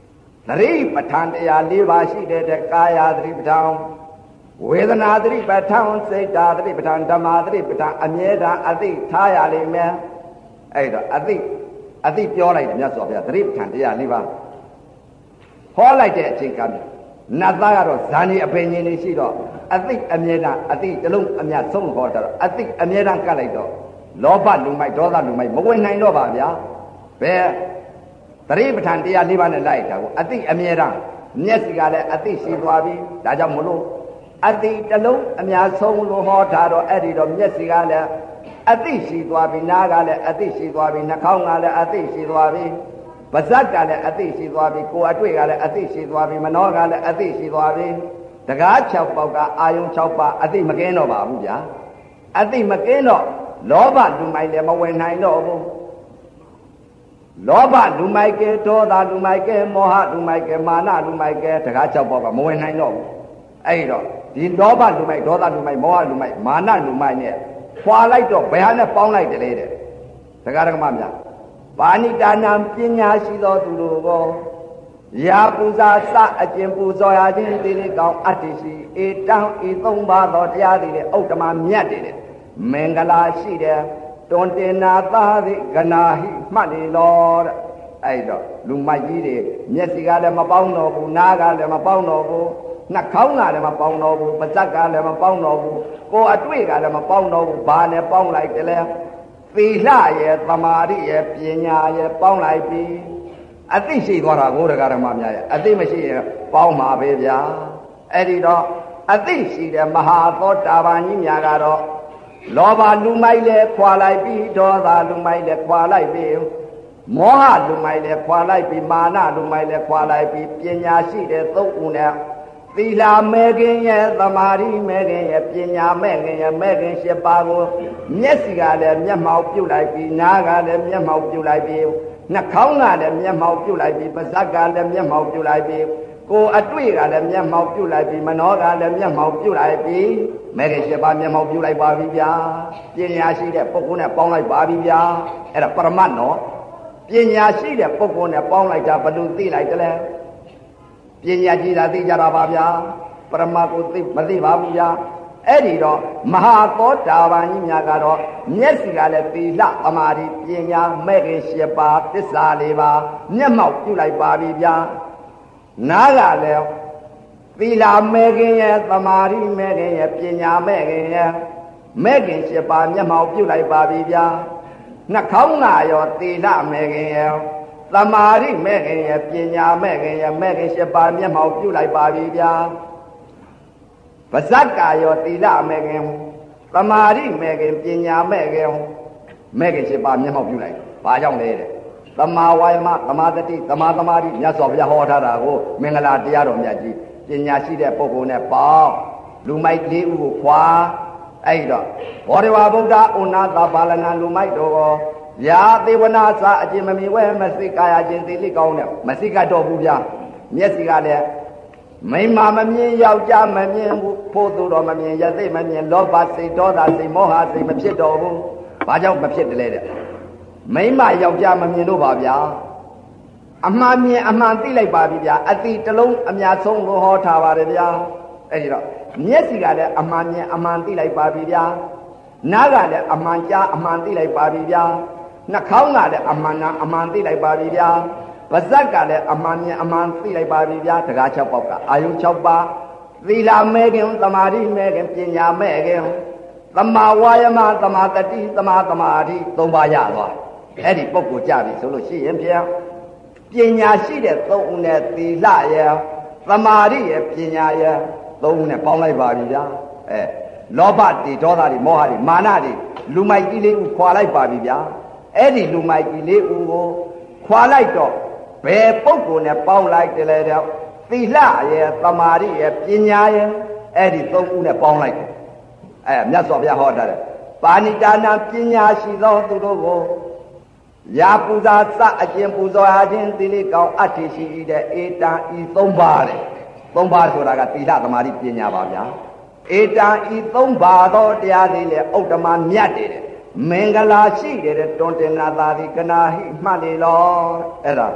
သတိပဋ္ဌာန်တရား၄ပါးရှိတဲ့ကာယသတိပဋ္ဌာန်ဝေဒနာသတိပဋ္ဌာန်စိတ်ဓာတ်သတိပဋ္ဌာန်ဓမ္မသတိပဋ္ဌာန်အမြဲတမ်းအသိထားရလိမ့်မယ်အဲ့တော့အသိပြောလိုက်တယ်မြတ်စွာဘုရားသတိပဋ္ဌာန်တရား၄ပါးဟောလိုက်တဲ့အချိန်ကနတ်သားကတော့ဇာနေအပင်ကြီးနေရှိတော့အသိအမြဲတမ်းအသိတစ်လုံးအမြတ်ဆုံးဟောတာတော့အသိအမြဲတမ်းကတ်လိုက်တော့လောဘလူမိုက်ဒေါသလူမိုက်မဝင်နိုင်တော့ပါဗျာဘယ်သတိပဋ္ဌာန်တရား၄ပါးနဲ့လိုက်တာကိုအသိအမြဲတမ်းမျက်စိကလည်းအသိရှိသွားပြီဒါကြောင့်မလို့အသိတစ်လုံးအများဆုံးလို့ဟောတာတော့အဲ့ဒီတော့မျက်စိကလည်းအသိရှိသွားပြီနားကလည်းအသိရှိသွားပြီနှာခေါင်းကလည်းအသိရှိသွားပြီပါးစပ်ကလည်းအသိရှိသွားပြီကိုယ်အတွေ့ကလည်းအသိရှိသွားပြီမနှောကလည်းအသိရှိသွားပြီတကား6ပေါက်ကအာယုံ6ပါးအသိမကင်းတော့ပါဘူးဗျာအသိမကင်းတော့လောဘလူမိုက်လည်းမဝင်နိုင်တော့ဘူးလောဘလူမိုက်ကဲဒေါသလူမိုက်ကဲမောဟလူမိုက်ကဲမာနလူမိုက်ကဲတကား6ပေါက်ကမဝင်နိုင်တော့ဘူးအဲ့တော့ဒီလောဘလူမိုက်ဒေါသလူမိုက်မောဟလူမိုက်မာနလူမိုက်နဲ့ဖွာလိုက်တော့ဘယ်ဟာနဲ့ပေါင်းလိုက်တယ်လေတဲ့ဒကာဒကမများပါဏိတာနာပညာရှိသောသူတို့ကိုရာပူဇာစအကျင့်ပူဇော်ရခြင်းတိတိကောင်းအတ္တိရှိဧတံဤသုံးပါးသောတရားတွေဥတ္တမမြတ်တယ်မင်္ဂလာရှိတယ်တွန်တင်နာသာသည်ဂနာဟိမှတ်လေလောတဲ့အဲ့တော့လူမိုက်ကြီးတွေမျက်စိကလည်းမပေါင်းတော့ဘူးနားကလည်းမပေါင်းတော့ဘူးနှာခေါင်းကလည်းမပေါင်းတော့ဘူးပါးစပ်ကလည်းမပေါင်းတော့ဘူးကိုယ်အတွေ့ကလည်းမပေါင်းတော့ဘူးဘာနဲ့ပေါင်းလိုက်တယ်လဲသီလရဲ့သမာဓိရဲ့ပညာရဲ့ပေါင်းလိုက်ပြီအသိရှိသွားတာကိုဒကာဓမ္မများရဲ့အသိမရှိရင်ပေါင်းမှာပဲဗျာအဲ့ဒီတော့အသိရှိတဲ့မဟာသောတာပန်ကြီးများကတော့လောဘလူမိုက်လဲခွာလိုက်ပြီဒေါသလူမိုက်လဲခွာလိုက်ပြီမောဟလူမိုက်လဲခွာလိုက်ပြီမာနလူမိုက်လဲခွာလိုက်ပြီပညာရှိတဲ့သုံးဦးနဲ့သီလမဲခင်ရဲ့သမာဓိမဲခင်ရဲ့ပညာမဲခင်ရဲ့မဲခင်၈ပါးကိုမျက်စိကလည်းမျက်မှောက်ပြုတ်လိုက်ပြီနားကလည်းမျက်မှောက်ပြုတ်လိုက်ပြီနှာခေါင်းကလည်းမျက်မှောက်ပြုတ်လိုက်ပြီပါးစပ်ကလည်းမျက်မှောက်ပြုတ်လိုက်ပြီကိုယ်အတွေ့ကလည်းမျက်မှောက်ပြုတ်လိုက်ပြီမနှောကလည်းမျက်မှောက်ပြုတ်လိုက်ပြီမဲခင်၈ပါးမျက်မှောက်ပြုတ်လိုက်ပါပြီဗျာပညာရှိတဲ့ပုဂ္ဂိုလ်နဲ့ပေါင်းလိုက်ပါပြီဗျာအဲ့ဒါပရမတ်နော်ပညာရှိတဲ့ပုဂ္ဂိုလ်နဲ့ပေါင်းလိုက်တာဘယ်လိုသိလိုက်တယ်လဲပညာရှိတာသိကြတာပါဗျာပရမတ်ကိုသိမသိပါဘူးဗျာအဲ့ဒီတော့မဟာသောတာပန်ကြီးများကတော့မျက်စိကလည်းသီလသမာဓိပညာမဲ့ခင်၈ပါးသစ္စာ၄ပါးမျက်မှောက်ပြုလိုက်ပါပြီဗျာနားကလည်းသီလမဲ့ခင်ရဲ့သမာဓိမဲ့ခင်ရဲ့ပညာမဲ့ခင်ရဲ့မဲ့ခင်၈ပါးမျက်မှောက်ပြုလိုက်ပါပြီဗျာနှာခေါင်းကရောသီလမဲ့ခင်ရဲ့သမာဓိမဲ့ခင်ရဲ့ပညာမဲ့ခင်ရဲ့မဲ့ခင်၈ပါးမျက်မှောက်ပြုလိုက်ပါပြီဗျာပါဇက်ကရောသီလမဲ့ခင်သမာဓိမဲ့ခင်ပညာမဲ့ခင်မဲ့ခင်၈ပါးမျက်မှောက်ပြုလိုက်ဘာကြောင့်လဲတဲ့သမာဝါယမသမာတတိသမာသမာဓိမြတ်စွာဘုရားဟောထားတာကိုမင်္ဂလာတရားတော်မြတ်ကြီးပညာရှိတဲ့ပုဂ္ဂိုလ်နဲ့ပေါင်းလူမိုက်၄ဦးကိုခွာအဲ့တော့ဘောဓဝါဗုဒ္ဓဩနာသပါလနာလူမိုက်တော်ကိုယာသေဝနာစာအကျင့်မမီဝဲမစိကာယခြင်းသိလိကောင်းတဲ့မစိကတော့ဘူးဗျာမျက်စိကလည်းမိမမမြင်ယောက်ျားမမြင်ဘူးဖို့သူတော်မမြင်ရသိမမြင်လောဘစိတ်ဒေါသစိတ်မောဟစိတ်မဖြစ်တော့ဘူးဘာကြောင့်မဖြစ်တယ်လဲတဲ့မိမယောက်ျားမမြင်တော့ပါဗျာအမှန်မြင်အမှန်သိလိုက်ပါပြီဗျာအတိတလုံးအများဆုံးလို့ဟောထားပါတယ်ဗျာအဲ့ဒီတော့မျက်စိကလည်းအမှန်မြင်အမှန်သိလိုက်ပါပြီဗျာနားကလည်းအမှန်ကြားအမှန်သိလိုက်ပါပြီဗျာနှာခေါင်းကလည်းအမှန်နာအမှန်သိလိုက်ပါပြီဗျာပါးစပ်ကလည်းအမှန်မြင်အမှန်သိလိုက်ပါပြီဗျာတကား6ပေါက်ကအာယု6ပါးသီလမဲ့ခင်သမာဓိမဲ့ခင်ပညာမဲ့ခင်သမာဝါယမသမာတတိသမာသမာဓိ3ပါးရသွားအဲ့ဒီပုဂ္ဂိုလ်ကြပြီဆိုလို့ရှိရင်ဖြင့်ပညာရှိတဲ့3ဦးနဲ့သီလရဲ့သမာဓိရဲ့ပညာရဲ့3ဦးနဲ့ပေါင်းလိုက်ပါပြီဗျာလောဘတွေဒေါသတွေမောဟတွေမာနတွေလူမိုက်ကြီးလေးဦးခွာလိုက်ပါပြီဗျာအဲ့ဒီလူမိုက်ကြီးလေးဦးကိုခွာလိုက်တော့ဘယ်ပုဂ္ဂိုလ်နဲ့ပေါင်းလိုက်တယ်လဲတော့သီလရဲ့သမာဓိရဲ့ပညာရဲ့အဲ့ဒီ3ဦးနဲ့ပေါင်းလိုက်တယ်မြတ်စွာဘုရားဟောတာတယ်ပါဏိတာနာပညာရှိသောသူတို့ကိုရာပူဇာစအကျင့်ပူဇော်အားခြင်းသီလကောင်းအတ္တိရှိတဲ့ဧတံဤ3ပါးတဲ့3ပါးဆိုတာကသီလသမာဓိပညာပါဗျာဧတံဤ3ပါးသောတရားတွေလေဥတ္တမမြတ်တယ်မင်္ဂလာရှိတယ်တွန်တင်နာသာဒီကနာဟိမှတ်လေလောအဲ့ဒါ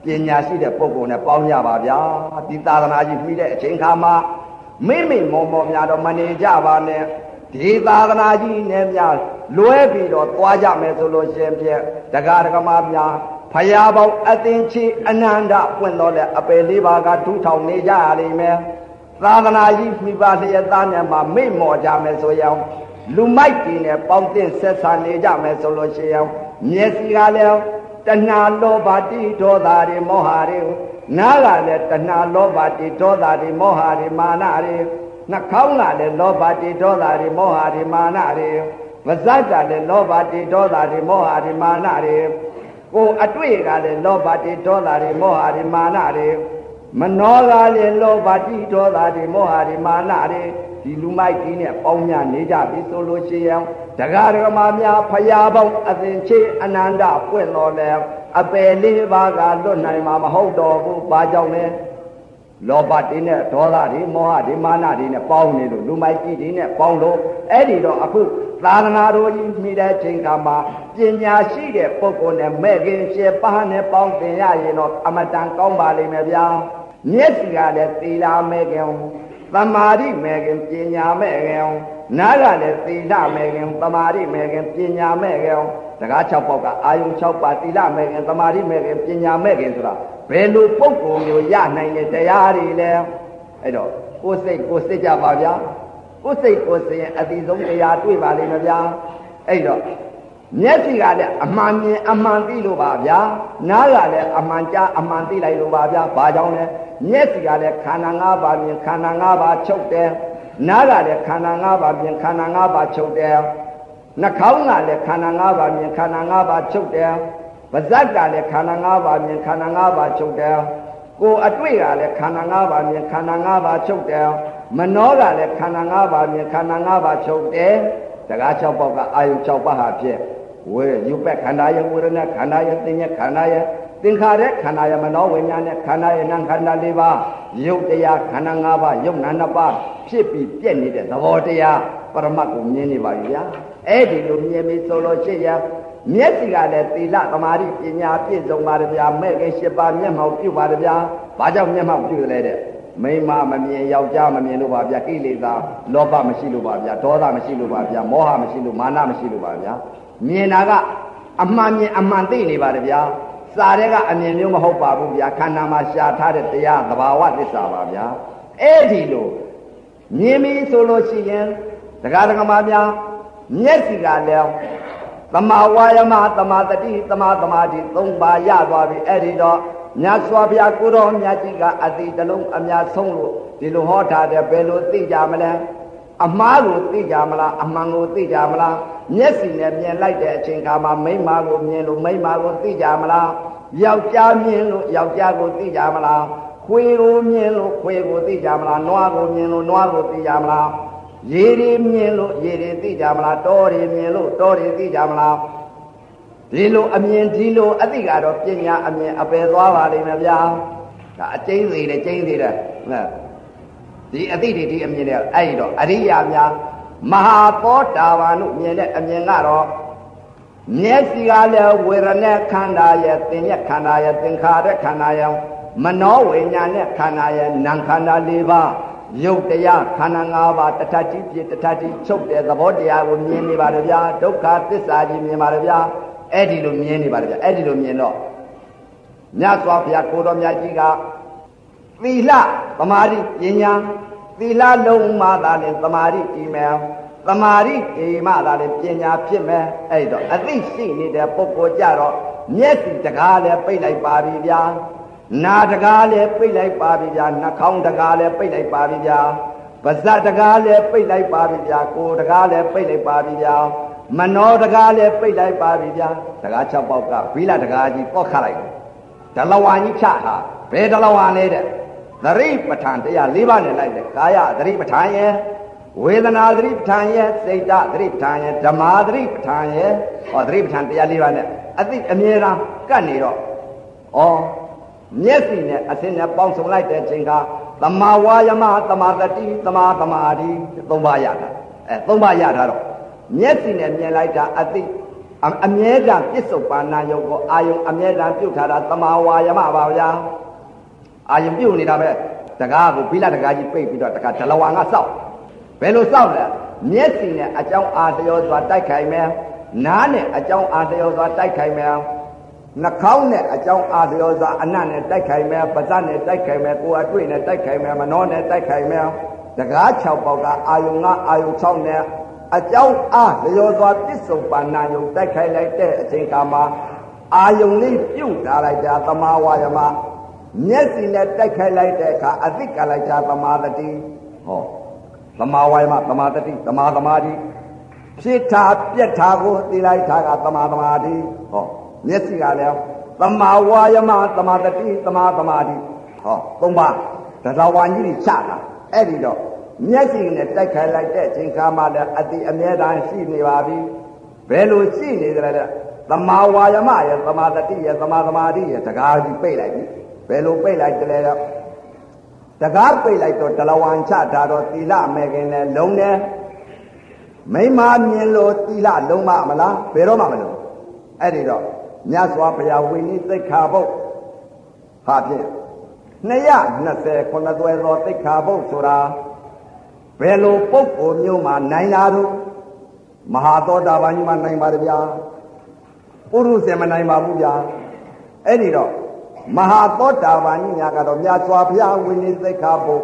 ပညာရှိတဲ့ပုဂ္ဂိုလ်နဲ့ပေါင်းကြပါဗျာဒီသာသနာကြီးပြီးတဲ့အချိန်ခါမှာမိမိမောများတော့မနေကြပါနဲ့ဒီသာသနာကြီးနဲ့များလွဲပြီးတော့သွားကြမယ်ဆိုလို့ရှင်ဖြင့်တရားဓမ္မများဖယားပေါင်းအသင်ချီအနန္တပွင့်တော်လဲအပယ်လေးပါးကဒုထောင်နေကြရလိမ့်မယ်သာသနာကြီးမိဘလျက်သားနဲ့မှမိမောကြမယ်ဆိုရင်လူမိုက်ကြီးနဲ့ပေါင်းတင်ဆက်ဆံနေကြမယ်ဆိုလို့ရှိရင်မျက်စိကလည်းတဏှာလောဘတိဒေါသတွေမောဟတွေနားကလည်းတဏှာလောဘတိဒေါသတွေမောဟတွေမာနတွေနှာခေါင်းကလည်းလောဘတိဒေါသတွေမောဟတွေမာနတွေပါးစပ်ကလည်းလောဘတိဒေါသတွေမောဟတွေမာနတွေကိုအတွေ့ကလည်းလောဘတိဒေါသတွေမောဟတွေမာနတွေမနောကလည်းလောဘတိဒေါသတွေမောဟတွေမာနတွေဒီလူမိုက်ကြီးနဲ့ပေါင်းများနေကြပြီဆိုလို့ရှိရင်တရားဓမ္မများဖယားပေါင်းအစဉ်ချေအနန္တပွင့်တော်လဲအပယ်လေးပါးကလွတ်နိုင်မှာမဟုတ်တော့ဘူးဘာကြောင့်လဲလောဘတွေနဲ့ဒေါသတွေမောဟတွေမာနတွေနဲ့ပေါင်းနေလို့လူမိုက်ကြီးတွေနဲ့ပေါင်းလို့အဲ့ဒီတော့အခုသာသနာတော်ကြီးမိတဲ့ချိန်ခါမှာပညာရှိတဲ့ပုဂ္ဂိုလ်နဲ့မဲ့ခင်ရှေပါးနဲ့ပေါင်းတင်ရရင်တော့အမတန်ကောင်းပါလိမ့်မယ်ဗျာမျက်စိကလည်းသီလမဲ့ခင်သမာဓိမဲ့ခင်ပညာမဲ့ခင်နားကလည်းသီလမဲ့ခင်သမာဓိမဲ့ခင်ပညာမဲ့ခင်တကား6ပေါက်ကအာယုံ6ပါးသီလမဲ့ခင်သမာဓိမဲ့ခင်ပညာမဲ့ခင်ဆိုတာဘယ်လိုပုဂ္ဂိုလ်မျိုးရနိုင်တဲ့တရားတွေလဲအဲ့တော့ကိုယ်စိတ်ကိုစစ်ကြပါဗျာကိုယ်စိတ်ကိုစစ်ရင်အတိဆုံးတရားတွေ့ပါလိမ့်မယ်ဗျာအဲ့တော့မျက်စိကလည်းအမှန်မြင်အမှန်သိလို့ပါဗျာနားကလည်းအမှန်ကြားအမှန်သိလိုက်လို့ပါဗျာဘာကြောင့်လဲမျက်စိကလည်းခန္ဓာ၅ပါးမြင်ခန္ဓာ၅ပါးချုပ်တယ်နားကလည်းခန္ဓာ၅ပါးမြင်ခန္ဓာ၅ပါးချုပ်တယ်နှာခေါင်းကလည်းခန္ဓာ၅ပါးမြင်ခန္ဓာ၅ပါးချုပ်တယ်ပါးစပ်ကလည်းခန္ဓာ၅ပါးမြင်ခန္ဓာ၅ပါးချုပ်တယ်ကိုယ်အတွေ့ကလည်းခန္ဓာ၅ပါးမြင်ခန္ဓာ၅ပါးချုပ်တယ်မနောကလည်းခန္ဓာ၅ပါးမြင်ခန္ဓာ၅ပါးချုပ်တယ်တကား6ပေါက်ကအာယု6ပါးဟာဖြင့်ဝေရုပ်ပက်ခန္ဓာယဝေဒနာခန္ဓာယသင်္ညခန္ဓာယသင်္ခါရခန္ဓာယမနောဝိညာဉ်နဲ့ခန္ဓာယနာခန္ဓာ၄ပါးရုပ်တရားခန္ဓာ၅ပါးရုပ်နာ2ပါးဖြစ်ပြီးပြည့်နေတဲ့သဘောတရားပရမတ်ကိုမြင်နေပါပြီဗျာအဲ့ဒီလိုမြင်ပြီးဆိုလို့ရှိရင်မျက်စိကလည်းသီလသမာဓိပညာပြည့်စုံပါတယ်ဗျာမဲ့ခင်7ပါးမျက်မှောက်ပြုပါတယ်ဗျာဘာကြောင့်မျက်မှောက်ပြုလဲတဲ့မိမမမြင်ယောက်ျားမမြင်လို့ပါဗျာကိလေသာလောဘမရှိလို့ပါဗျာဒေါသမရှိလို့ပါဗျာမောဟမရှိလို့မာနမရှိလို့ပါဗျာမြင်တာကအမှန်မြင်အမှန်သိနေပါတယ်ဗျာစာတဲ့ကအမြင်မျိုးမဟုတ်ပါဘူးဗျာခန္ဓာမှာရှာထားတဲ့တရားသဘာဝသစ္စာပါဗျာအဲ့ဒီလိုမြင်ပြီဆိုလို့ရှိရင်တရားဓမ္မများမျက်စိကလည်းသမာဝါယမသမာတတိသမာသမာဓိ3ပါးရသွားပြီအဲ့ဒီတော့မြတ်စွာဘုရားကိုတော်မြတ်ကြီးကအတိတလုံးအများဆုံးလို့ဒီလိုဟောထားတယ်ဘယ်လိုသိကြမလဲအမှားကိုသိကြမလားအမှန်ကိုသိကြမလားမျက်စိနဲ့မြင်လိုက်တဲ့အချိန်ခါမှာမိန်းမကိုမြင်လို့မိန်းမကိုသိကြမလားယောက်ျားမြင်လို့ယောက်ျားကိုသိကြမလားခွေကိုမြင်လို့ခွေကိုသိကြမလားနွားကိုမြင်လို့နွားကိုသိကြမလားရေတွေမြင်လို့ရေတွေသိကြမလားတောတွေမြင်လို့တောတွေသိကြမလားဒီလိုအမြင်ဒီလိုအသိကတော့ပညာအမြင်အပယ်သွားပါလိမ့်မယ်ဗျာဒါအကျဉ်းသေးတယ်ကျဉ်းသေးတယ်ဟုတ်ဒီအသိတွေဒီအမြင်တွေအဲ့ဒီတော့အရိယာများမဟာသောတာပန်တို့မြင်တဲ့အမြင်ကတော့မျက်စိကလည်းဝေဒနာခန္ဓာရဲ့သင်္ညခန္ဓာရဲ့သင်္ခါရခန္ဓာရဲ့မနောဝိညာဉ်နဲ့ခန္ဓာရဲ့နာမ်ခန္ဓာ၄ပါးရုပ်တရားခန္ဓာ၅ပါးတထတိပြတထတိချုပ်တဲ့သဘောတရားကိုမြင်နေပါတယ်ဗျာဒုက္ခသစ္စာကြီးမြင်ပါတယ်ဗျာအဲ့ဒီလိုမြင်နေပါတယ်ဗျာအဲ့ဒီလိုမြင်တော့မြတ်စွာဘုရားကိုတော်မြတ်ကြီးကသီလသမာဓိပညာသီလလုံးမှသာလေသမာဓိတည်မယ်သမာဓိတည်မှသာလေပညာဖြစ်မယ်အဲ့တော့အသိရှိနေတဲ့ပုဂ္ဂိုလ်ကြတော့မျက်စိတကားလည်းပိတ်လိုက်ပါပြီဗျာနာတကားလည်းပိတ်လိုက်ပါပြီဗျာနှာခေါင်းတကားလည်းပိတ်လိုက်ပါပြီဗျာပါးစပ်တကားလည်းပိတ်လိုက်ပါပြီဗျာကိုယ်တကားလည်းပိတ်လိုက်ပါပြီဗျာမနောတကားလည်းပိတ်လိုက်ပါပြီဗျာတကား6ပေါက်ကဘိလတကားကြီးပောက်ခတ်လိုက်ဒလဝါကြီးဖြတ်ဟာဘယ်ဒလဝါလဲတဲ့သတိပဋ္ဌာန်တရား၄ပါးနဲ့လိုက်တယ်ကာယသတိပဋ္ဌာန်ရဲ့ဝေဒနာသတိပဋ္ဌာန်ရဲ့စိတ်ဓာတ်သတိပဋ္ဌာန်ရဲ့ဓမ္မာသတိပဋ္ဌာန်ရဲ့ဟောသတိပဋ္ဌာန်တရား၄ပါးနဲ့အသိအမြဲတမ်းကတ်နေတော့ဩမျက်စိနဲ့အစင်းနဲ့ပေါင်းစုံလိုက်တဲ့ချိန်ကသမာဝါယမသမာတတိသမာသမာဓိ၃ပါးရတာ၃ပါးရတာတော့မျက်စိနဲ့မြင်လိုက်တာအသိအမြဲတမ်းပြစ္ဆုတ်ပါဏာယုတ်ကိုအာယုံအမြဲတမ်းပြုတ်ထားတာသမာဝါယမပါဗျာအာယုံပြုတ်နေတာပဲတကားကိုဘိလတကားကြီးပိတ်ပြီးတော့တကားဒလဝါငါစောက်ဘယ်လိုစောက်လဲမျက်စိနဲ့အကြောင်းအာတရောစွာတိုက်ခိုင်မယ်နားနဲ့အကြောင်းအာတရောစွာတိုက်ခိုင်မယ်နှာခေါင်းနဲ့အကြောင်းအာတရောစွာအနံ့နဲ့တိုက်ခိုင်မယ်ပါးစပ်နဲ့တိုက်ခိုင်မယ်ကိုယ်အတွေ့နဲ့တိုက်ခိုင်မယ်မနှောနဲ့တိုက်ခိုင်မယ်တကား6ပေါက်ကအာယုံငါအာယုံ6နဲ့အကြောင်းအားလျော်စွာပြစ္ဆုတ်ပါဏာယုံတိုက်ခိုက်လိုက်တဲ့အချိန်ကမှာအာယုံလေးပြုတ်ထားလိုက်တာသမာဝါယမမျက်စိနဲ့တိုက်ခိုက်လိုက်တဲ့အခါအသိကလိုက်တာသမာတတိဟောသမာဝါယမသမာတတိသမာသမာဓိဖြစ်တာပြက်တာကိုသိလိုက်တာကသမာသမာဓိဟောမျက်စိကလည်းသမာဝါယမသမာတတိသမာသမာဓိဟောသုံးပါးတရားဝါကြီးကြီးချတာအဲ့ဒီတော့မျက်စိနဲ့တိုက်ခိုက်လိုက်တဲ့အချိန်ခါမှလည်းအတိအမြဲတမ်းရှိနေပါပြီဘယ်လိုရှိနေကြလဲသမာဝါယမရဲ့သမာတတိရဲ့သမာသမာဓိရဲ့တကားကြီးပိတ်လိုက်ပြီဘယ်လိုပိတ်လိုက်တယ်တော့တကားပိတ်လိုက်တော့တလဝံချတာတော့သီလမဲ့ခင်နဲ့လုံးတယ်မိမမြင်လို့သီလလုံးမမလားဘယ်တော့မှမလုံးအဲ့ဒီတော့မြတ်စွာဘုရားဝိနည်းသိက္ခာပုဒ်ဟာဖြင့်229သွဲသောသိက္ခာပုဒ်ဆိုတာဘယ်လိုပုဂ္ဂိုလ်မျိုးမှနိုင်လာတော့မဟာသောတာပန်ကြီးမှနိုင်ပါတယ်ဗျာပုရုษေမနိုင်ပါဘူးဗျာအဲ့ဒီတော့မဟာသောတာပန်ကြီးများကတော့မြတ်စွာဘုရားဝိနည်းသိက္ခာပုဒ်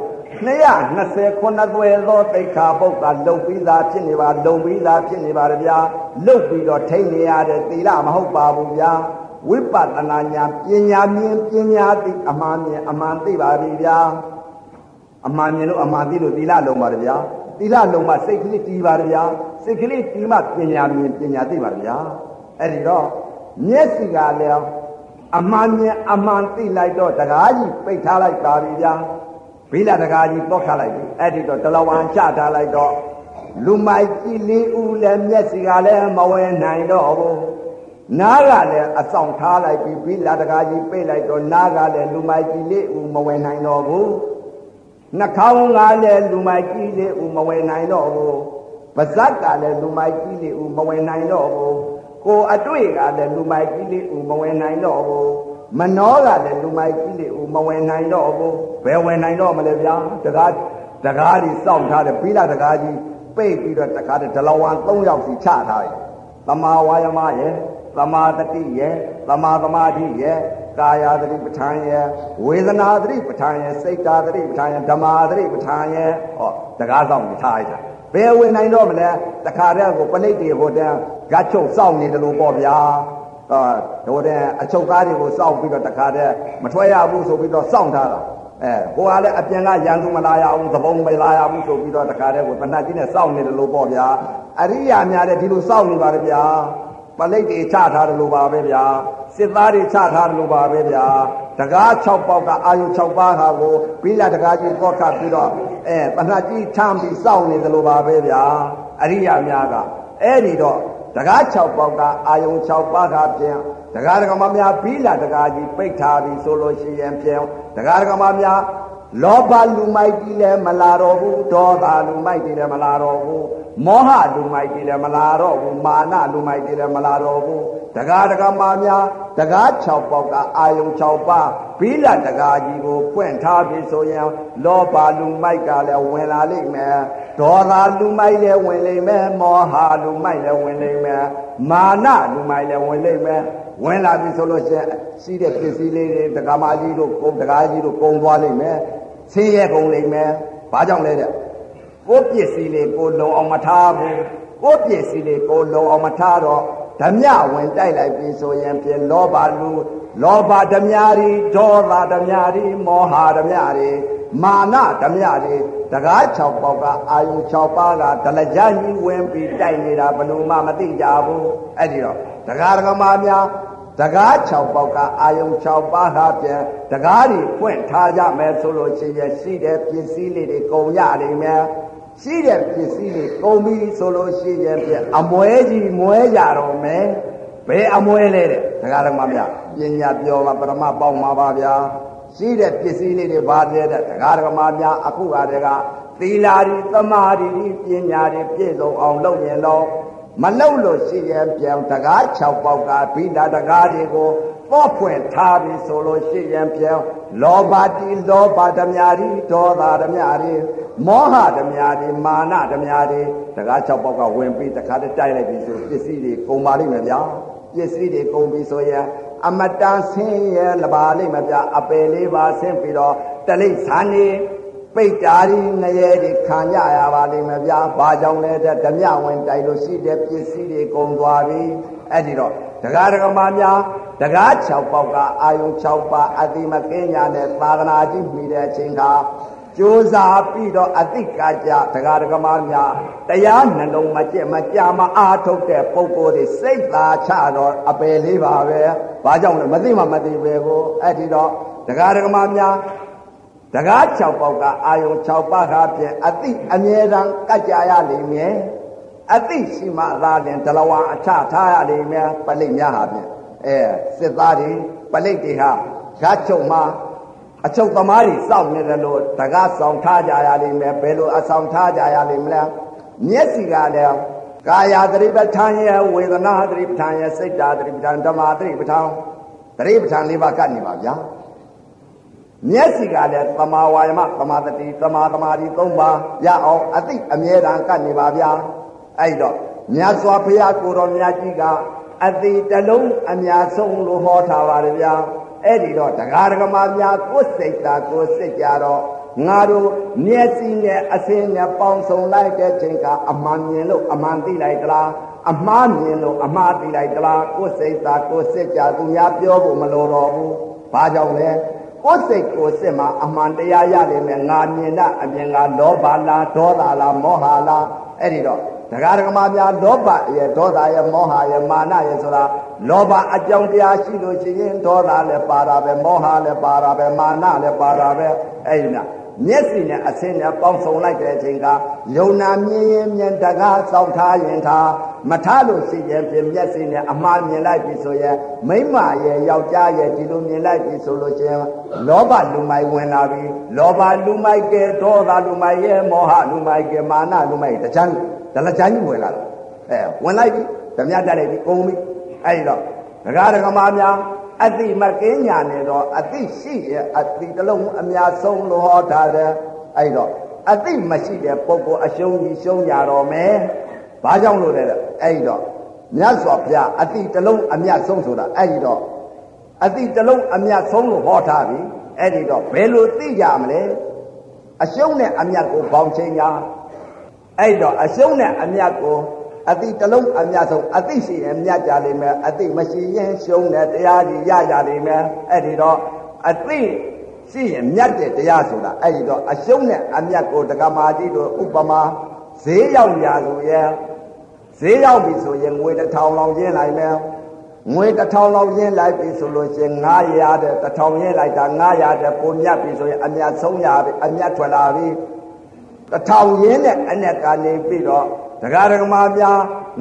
229သွဲသောသိက္ခာပုဒ်ကလုံပြီးသားဖြစ်နေပါလုံပြီးသားဖြစ်နေပါတယ်ဗျာလုတ်ပြီးတော့ထိနေရတဲ့သီလမဟုတ်ပါဘူးဗျာဝိပဿနာညာပညာမြင်ပညာသိအမှန်မြင်အမှန်သိပါပြီဗျာအမှန်မြင်လို့အမှန်သိလို့သီလလုံးပါတယ်ဗျာသီလလုံးမှစိတ်ကလေးတည်ပါတယ်ဗျာစိတ်ကလေးတည်မှပညာမြင်ပညာသိပါတယ်ဗျာအဲ့ဒီတော့မျက်စိကလည်းအမှန်မြင်အမှန်သိလိုက်တော့တကားကြီးပိတ်ထားလိုက်ပါပြီဗျာဘိလတကားကြီးတော့ထားလိုက်ပြီအဲ့ဒီတော့တလဝံချထားလိုက်တော့လူမိုက်ကြီးလေးဦးလည်းမျက်စိကလည်းမဝင်နိုင်တော့ဘူးနားကလည်းအဆောင်ထားလိုက်ပြီးဘိလတကားကြီးပိတ်လိုက်တော့နားကလည်းလူမိုက်ကြီးလေးဦးမဝင်နိုင်တော့ဘူးနှာခေါင်းကလည်းလူမိုက်ကြီးလေးဦးမဝင်နိုင်တော့ဘူးပါးစပ်ကလည်းလူမိုက်ကြီးလေးဦးမဝင်နိုင်တော့ဘူးကိုယ်အတွေ့ကလည်းလူမိုက်ကြီးလေးဦးမဝင်နိုင်တော့ဘူးမနှောကလည်းလူမိုက်ကြီးလေးဦးမဝင်နိုင်တော့ဘူးဘယ်ဝင်နိုင်တော့မလဲဗျာတကားကြီးစောင့်ထားတယ်ဘိလတကားကြီးပိတ်ပြီးတော့တကားဒလဝံ3ယောက်စီချထားတယ်သမာဝါယမရဲ့သမာတတိရဲ့သမာသမာဓိရဲ့ကာယသတိပဋ္ဌာန်ရဲ့ဝေဒနာသတိပဋ္ဌာန်ရဲ့စိတ်ဓာသတိပဋ္ဌာန်ရဲ့ဓမ္မာသတိပဋ္ဌာန်ရဲ့ဟောတကားဆောင်ပြီးထားလိုက်တာဘယ်ဝင်နိုင်တော့မလဲတခါတည်းကိုပလိတ်တွေဟိုတန်းဂတ်ချုပ်စောင့်နေတယ်လို့ပေါ့ဗျာဟိုတဲ့အချုပ်သားတွေကိုစောင့်ပြီးတော့တခါတည်းမထွက်ရဘူးဆိုပြီးတော့စောင့်ထားတာဟိုကလည်းအပြင်ကရန်သူမလာရအောင်သဘုံမလာရဘူးဆိုပြီးတော့တခါတည်းကိုတဏှတ်ကြီးနဲ့စောင့်နေတယ်လို့ပေါ့ဗျာအရိယာများလည်းဒီလိုစောင့်နေပါတယ်ဗျာပလိတ်တွေချထားတယ်လို့ပါပဲဗျာစစ်သားတွေချထားတယ်လို့ပါပဲဗျာတကား6ပေါက်ကအာယု6ပါးဟာကိုဘိလတကားကြီးတော့ခတ်ပြီးတော့တဏှတ်ကြီးထမ်းပြီးစောင့်နေတယ်လို့ပါပဲဗျာအရိယာများကအဲ့ဒီတော့တကား6ပေါက်ကအာယု6ပါးကပြန်တကားဒကမများဘိလတကားကြီးပိတ်ထားပြီးဆိုလို့ရှိရင်ပြန်တကားဒကမများလောဘလူမိုက်ကြီးလည်းမလာတော့ဘူးဒေါသလူမိုက်ကြီးလည်းမလာတော့ဘူးမောဟလူမိုက်ကြီးလည်းမလာတော့ဘူးမာနလူမိုက်ကြီးလည်းမလာတော့ဘူးတကားဒကမများတကား6ပေါက်ကအာယု6ပါးဘိလတကားကြီးကိုဖွင့်ထားပြီးဆိုရင်လောဘလူမိုက်ကလည်းဝင်လာလိမ့်မယ်ဒေါသလူမိုက်လည်းဝင်လိမ့်မယ်မောဟလူမိုက်လည်းဝင်လိမ့်မယ်မာနလူမိုက်လည်းဝင်လိမ့်မယ်ဝင်လာပြီဆိုလို့ရှိရင်စီးတဲ့ပစ္စည်းလေးတွေတက္ကမကြီးတို့ကုန်းတကားကြီးတို့ကုန်းသွားလိမ့်မယ်ဆင်းရဲကုန်လိမ့်မယ်ဘာကြောင့်လဲတဲ့ကိုပစ္စည်းလေးကိုလုံအောင်မထားဘူးကိုပစ္စည်းလေးကိုလုံအောင်မထားတော့ဓမြဝင်တိုက်လိုက်ပြီဆိုရင်ဖြင့်လောဘဓမြရီဒေါသဓမြရီမောဟဓမြရီမာနဓမြရီတကား6ပေါက်ကအာယု6ပါးကဒလကြကြီးဝင်ပြီးတိုက်နေတာဘယ်လိုမှမသိကြဘူးအဲ့ဒီတော့တကားဒကမာများတကား6ပေါက်ကအာယု6ပါးဟာပြန်တကားတွေဖွင့်ထားကြမယ်ဆိုလို့ရှိရင်ရှိတဲ့ပစ္စည်းလေးတွေကုန်ရနိုင်မယ်ရှိတဲ့ပစ္စည်းတွေကုန်ပြီဆိုလို့ရှိရင်ပြန်အမွဲကြီးမွဲကြတော့မယ်ဘယ်အမွဲလဲတဲ့တကားဒကမာများပညာပြောပါပရမပေါင်းပါပါဗျာရှိတဲ့ပစ္စည်းလေးတွေပါတယ်တဲ့တကားဒကမာများအခုကတည်းကသီလာရီသမာဓိပညာတွေပြည့်စုံအောင်လုပ်ရင်တော့မလောက်လို့ရှိရင်ပြောင်းတကား6ပေါက်ကဘိဓာတကားတွေကိုတော့ဖွင့်ထားပြီးဆိုလို့ရှိရင်ပြောင်းလောဘတိလောဘဓမြရီဒေါသဓမြရီမောဟဓမြရီမာနဓမြရီတကား6ပေါက်ကဝင်ပြီးတခါတည်းတိုက်လိုက်ပြီးဆိုပစ္စည်းတွေကုန်ပါလိမ့်မယ်ဗျာပစ္စည်းတွေကုန်ပြီးဆိုရင်အမတန်ဆင်းရဲလပါလိမ့်မယ်ဗျာအပယ်လေးပါဆင်းပြီးတော့တလိษံနေပိတ်တာရီငရဲတွေခံကြရပါလိမ့်မယ်ဗျာဘာကြောင့်လဲတဲ့ဓမြဝင်တိုက်လို့ရှိတဲ့ပစ္စည်းတွေကုန်သွားပြီအဲ့ဒီတော့ဒကာဒကမများဒကာ6ပေါက်ကအာယုံ6ပါအတိမကင်းညာနဲ့သာသနာကြည့်မိတဲ့အချိန်ကကြိုးစားပြီးတော့အတိကကြဒကာဒကမများတရားနှလုံးမကြက်မကြာမအားထုတ်တဲ့ပုဂ္ဂိုလ်တွေစိတ်သာချတော့အပယ်လေးပါပဲဘာကြောင့်လဲမသိမှမသိပဲကိုအဲ့ဒီတော့ဒကာဒကမများဒကာ6ပေါက်ကအာယုံ6ပါးဟာဖြင့်အတိအမြဲတမ်းကကြရလိမ့်မယ်အတိရှိမှသာလင်ဒလဝါအထထားရလိမ့်မယ်ပလိတ်များဟာဖြင့်စစ်သားတွေပလိတ်တွေဟာဓာတ်ချုပ်မှာအချုပ်သမားတွေစောင့်နေတယ်လို့တကားဆောင်ထားကြရလိမ့်မယ်ဘယ်လိုအဆောင်ထားကြရလိမ့်မလဲမျက်စိကလည်းကာယသတိပဋ္ဌာန်ရဲ့ဝေဒနာသတိပဋ္ဌာန်ရဲ့စိတ်ဓာတ်သတိပဋ္ဌာန်ဓမ္မသတိပဋ္ဌာန်၄ပါးကတ်နေပါဗျာမျက်စိကလည်းသမာဝါယမသမာတတိသမာသမာဓိ၃ပါးရအောင်အသိအမြဲတမ်းကတ်နေပါဗျာအဲ့တော့မြတ်စွာဘုရားကိုတော်မြတ်ကြီးကအသိတလုံးအများဆုံးလို့ဟောထားပါတယ်ဗျာအဲ့ဒီတော့တရားဓမ္မများကိုယ်စိတ်သာကိုယ်စိတ်ကြတော့ငါတို့မျက်စိနဲ့အစင်းနဲ့ပေါင်းစုံလိုက်တဲ့ချိန်ကအမှန်မြင်လို့အမှန်သိလိုက်သလားအမှားမြင်လို့အမှားသိလိုက်သလားကိုယ်စိတ်သာကိုယ်စိတ်ကြသူများပြောဖို့မလိုတော့ဘူးဘာကြောင့်လဲကိုယ်စိတ်ကိုယ်စစ်မှာအမှန်တရားရလိမ့်မယ်ငါမြင်တာအပြင်ကလောဘလားဒေါသလားမောဟလားအဲ့ဒီတော့တရားဓမ္မများလောဘရဲ့ဒေါသရဲ့မောဟရဲ့မာနရဲ့ဆိုတာလောဘအကြောင်းတရားရှိလို့ရှိရင်ဒေါသလည်းပါတာပဲမောဟလည်းပါတာပဲမာနလည်းပါတာပဲအဲ့ဒီမှာမျက်စိနဲ့အဆင်းနဲ့ပေါင်းစုံလိုက်တဲ့အချိန်ကယုံနာမြင်ရင်မြင်တကားစောင့်ထားရင်ထားမထားလို့ရှိရင်ပြင်မျက်စိနဲ့အမှားမြင်လိုက်ပြီဆိုရင်မိမရဲ့ယောက်ျားရဲ့ဒီလိုမြင်လိုက်ပြီဆိုလို့ရှိရင်လောဘလူမိုက်ဝင်လာပြီလောဘလူမိုက်ကဲဒေါသလူမိုက်ရဲ့မောဟလူမိုက်ကဲမာနလူမိုက်တချမ်းဒလချမ်းကြီးဝင်လာတယ်ဝင်လိုက်ပြီဓမြတက်လိုက်ပြီကုန်ပြီအဲ့ဒီတော့ဒကာဒကမများအတိမကင်းညာနေတော့အတိရှိရဲ့အတိတလုံးအများဆုံးလို့ဟောထားတယ်အဲ့တော့အတိမရှိတဲ့ပုဂ္ဂိုလ်အရှုံးကြီးရှုံးကြတော့မယ်ဘာကြောင့်လို့လဲအဲ့တော့မြတ်စွာဘုရားအတိတလုံးအမြတ်ဆုံးဆိုတာအဲ့တော့အတိတလုံးအမြတ်ဆုံးလို့ဟောထားပြီအဲ့ဒီတော့ဘယ်လိုသိကြမလဲအရှုံးနဲ့အမြတ်ကိုပေါင်းချိန်ကြအဲ့တော့အရှုံးနဲ့အမြတ်ကိုအတိတလုံးအမြတ်ဆုံးအတိရှိရင်မြတ်ကြလိမ့်မယ်အတိမရှိရင်ရှုံးတဲ့တရားကြီးရကြလိမ့်မယ်အဲ့ဒီတော့အတိရှိရင်မြတ်တဲ့တရားဆိုတာအဲ့ဒီတော့အရှုံးနဲ့အမြတ်ကိုတက္ကမကြီးတို့ဥပမာဈေးရောက်ရာဆိုရင်ဈေးရောက်ပြီဆိုရင်ငွေ1000လောက်ရင်းလိုက်မယ်ငွေ1000လောက်ရင်းလိုက်ပြီဆိုလို့ရှိရင်900တဲ့1000ရင်းလိုက်တာ900တဲ့ပုံမြတ်ပြီဆိုရင်အမြတ်ဆုံးရပြီအမြတ်ထွက်လာပြီ1000ရင်းနဲ့အနဲ့ကနေပြီးတော့ဒကာဒကမများ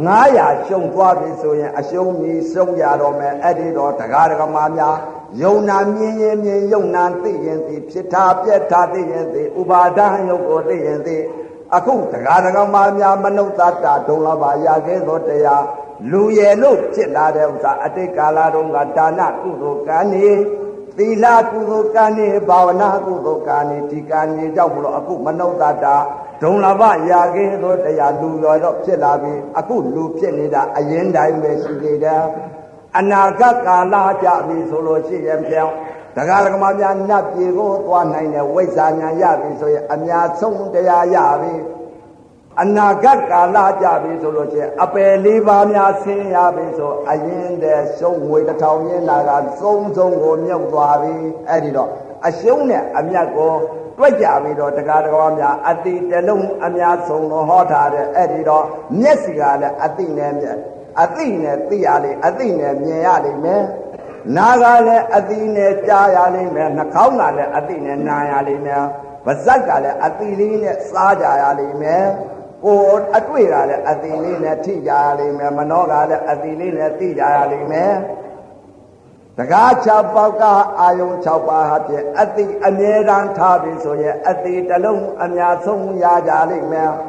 900ရှုံသွားပြီဆိုရင်အရှုံးကြီးရှုံးရတော့မယ်အဲ့ဒီတော့ဒကာဒကမများယုံနာမြင်ရင်မြင်ယုံနာသိရင်သိဖြစ်တာပြက်တာသိရင်သိဥပါဒံယုတ်ကိုသိရင်သိအခုဒကာဒကမများမနုဿတဒုံလဘရခဲ့သောတရားလူရယ်လို့ဖြစ်လာတဲ့ဥစ္စာအတိတ်ကာလတုန်းကဒါနကုသိုလ်ကံနေသီလကုသိုလ်ကံနေဘာဝနာကုသိုလ်ကံနေဒီကံနေကြောင့်မလို့အခုမနုဿတဒုံလဘရခဲ့သောတရားလူရောတော့ဖြစ်လာပြီအခုလူဖြစ်နေတာအရင်တိုင်းပဲရှိနေတယ်အနာဂတ်ကာလကြပြီဆိုလို့ရှိရင်ပြောင်းဒကာဒကမများနတ်ပြည်ကိုသွားနိုင်တဲ့ဝိဇ္ဇာဉာဏ်ရပြီဆိုရင်အများဆုံးတရားရပြီအနာဂတ်ကာလကြပြီဆိုလို့ရှိရင်အပယ်လေးပါးများဆင်းရပြီဆိုအရင်တည်းရှုံးငွေ1000ရင်းလာကသုံးကိုမြုပ်သွားပြီအဲ့ဒီတော့အရှုံးနဲ့အမြတ်ကိုတွက်ကြပြီးတော့ဒကာဒကမများအတိတလုံးအများဆုံးလို့ဟောထားတယ်အဲ့ဒီတော့မျက်စိကလည်းအတိနဲ့မြတ်အသိနဲ့သိရလိမ့်အသိနဲ့မြင်ရလိမ့်မယ်နားကလည်းအသိနဲ့ကြားရလိမ့်မယ်နှာခေါင်းကလည်းအသိနဲ့နားရလိမ့်မယ်ပါးစပ်ကလည်းအသိလေးနဲ့စားကြရလိမ့်မယ်ကိုယ်အတွေ့ကလည်းအသိလေးနဲ့ထိကြရလိမ့်မယ်မနှောကလည်းအသိလေးနဲ့သိကြရလိမ့်မယ်တကား6ပေါက်ကအာယုံ6ပါးဟာဖြင့်အသိအမြဲတမ်းထားပြီဆိုရင်အသိတလုံးအများဆုံးရကြလိမ့်မယ်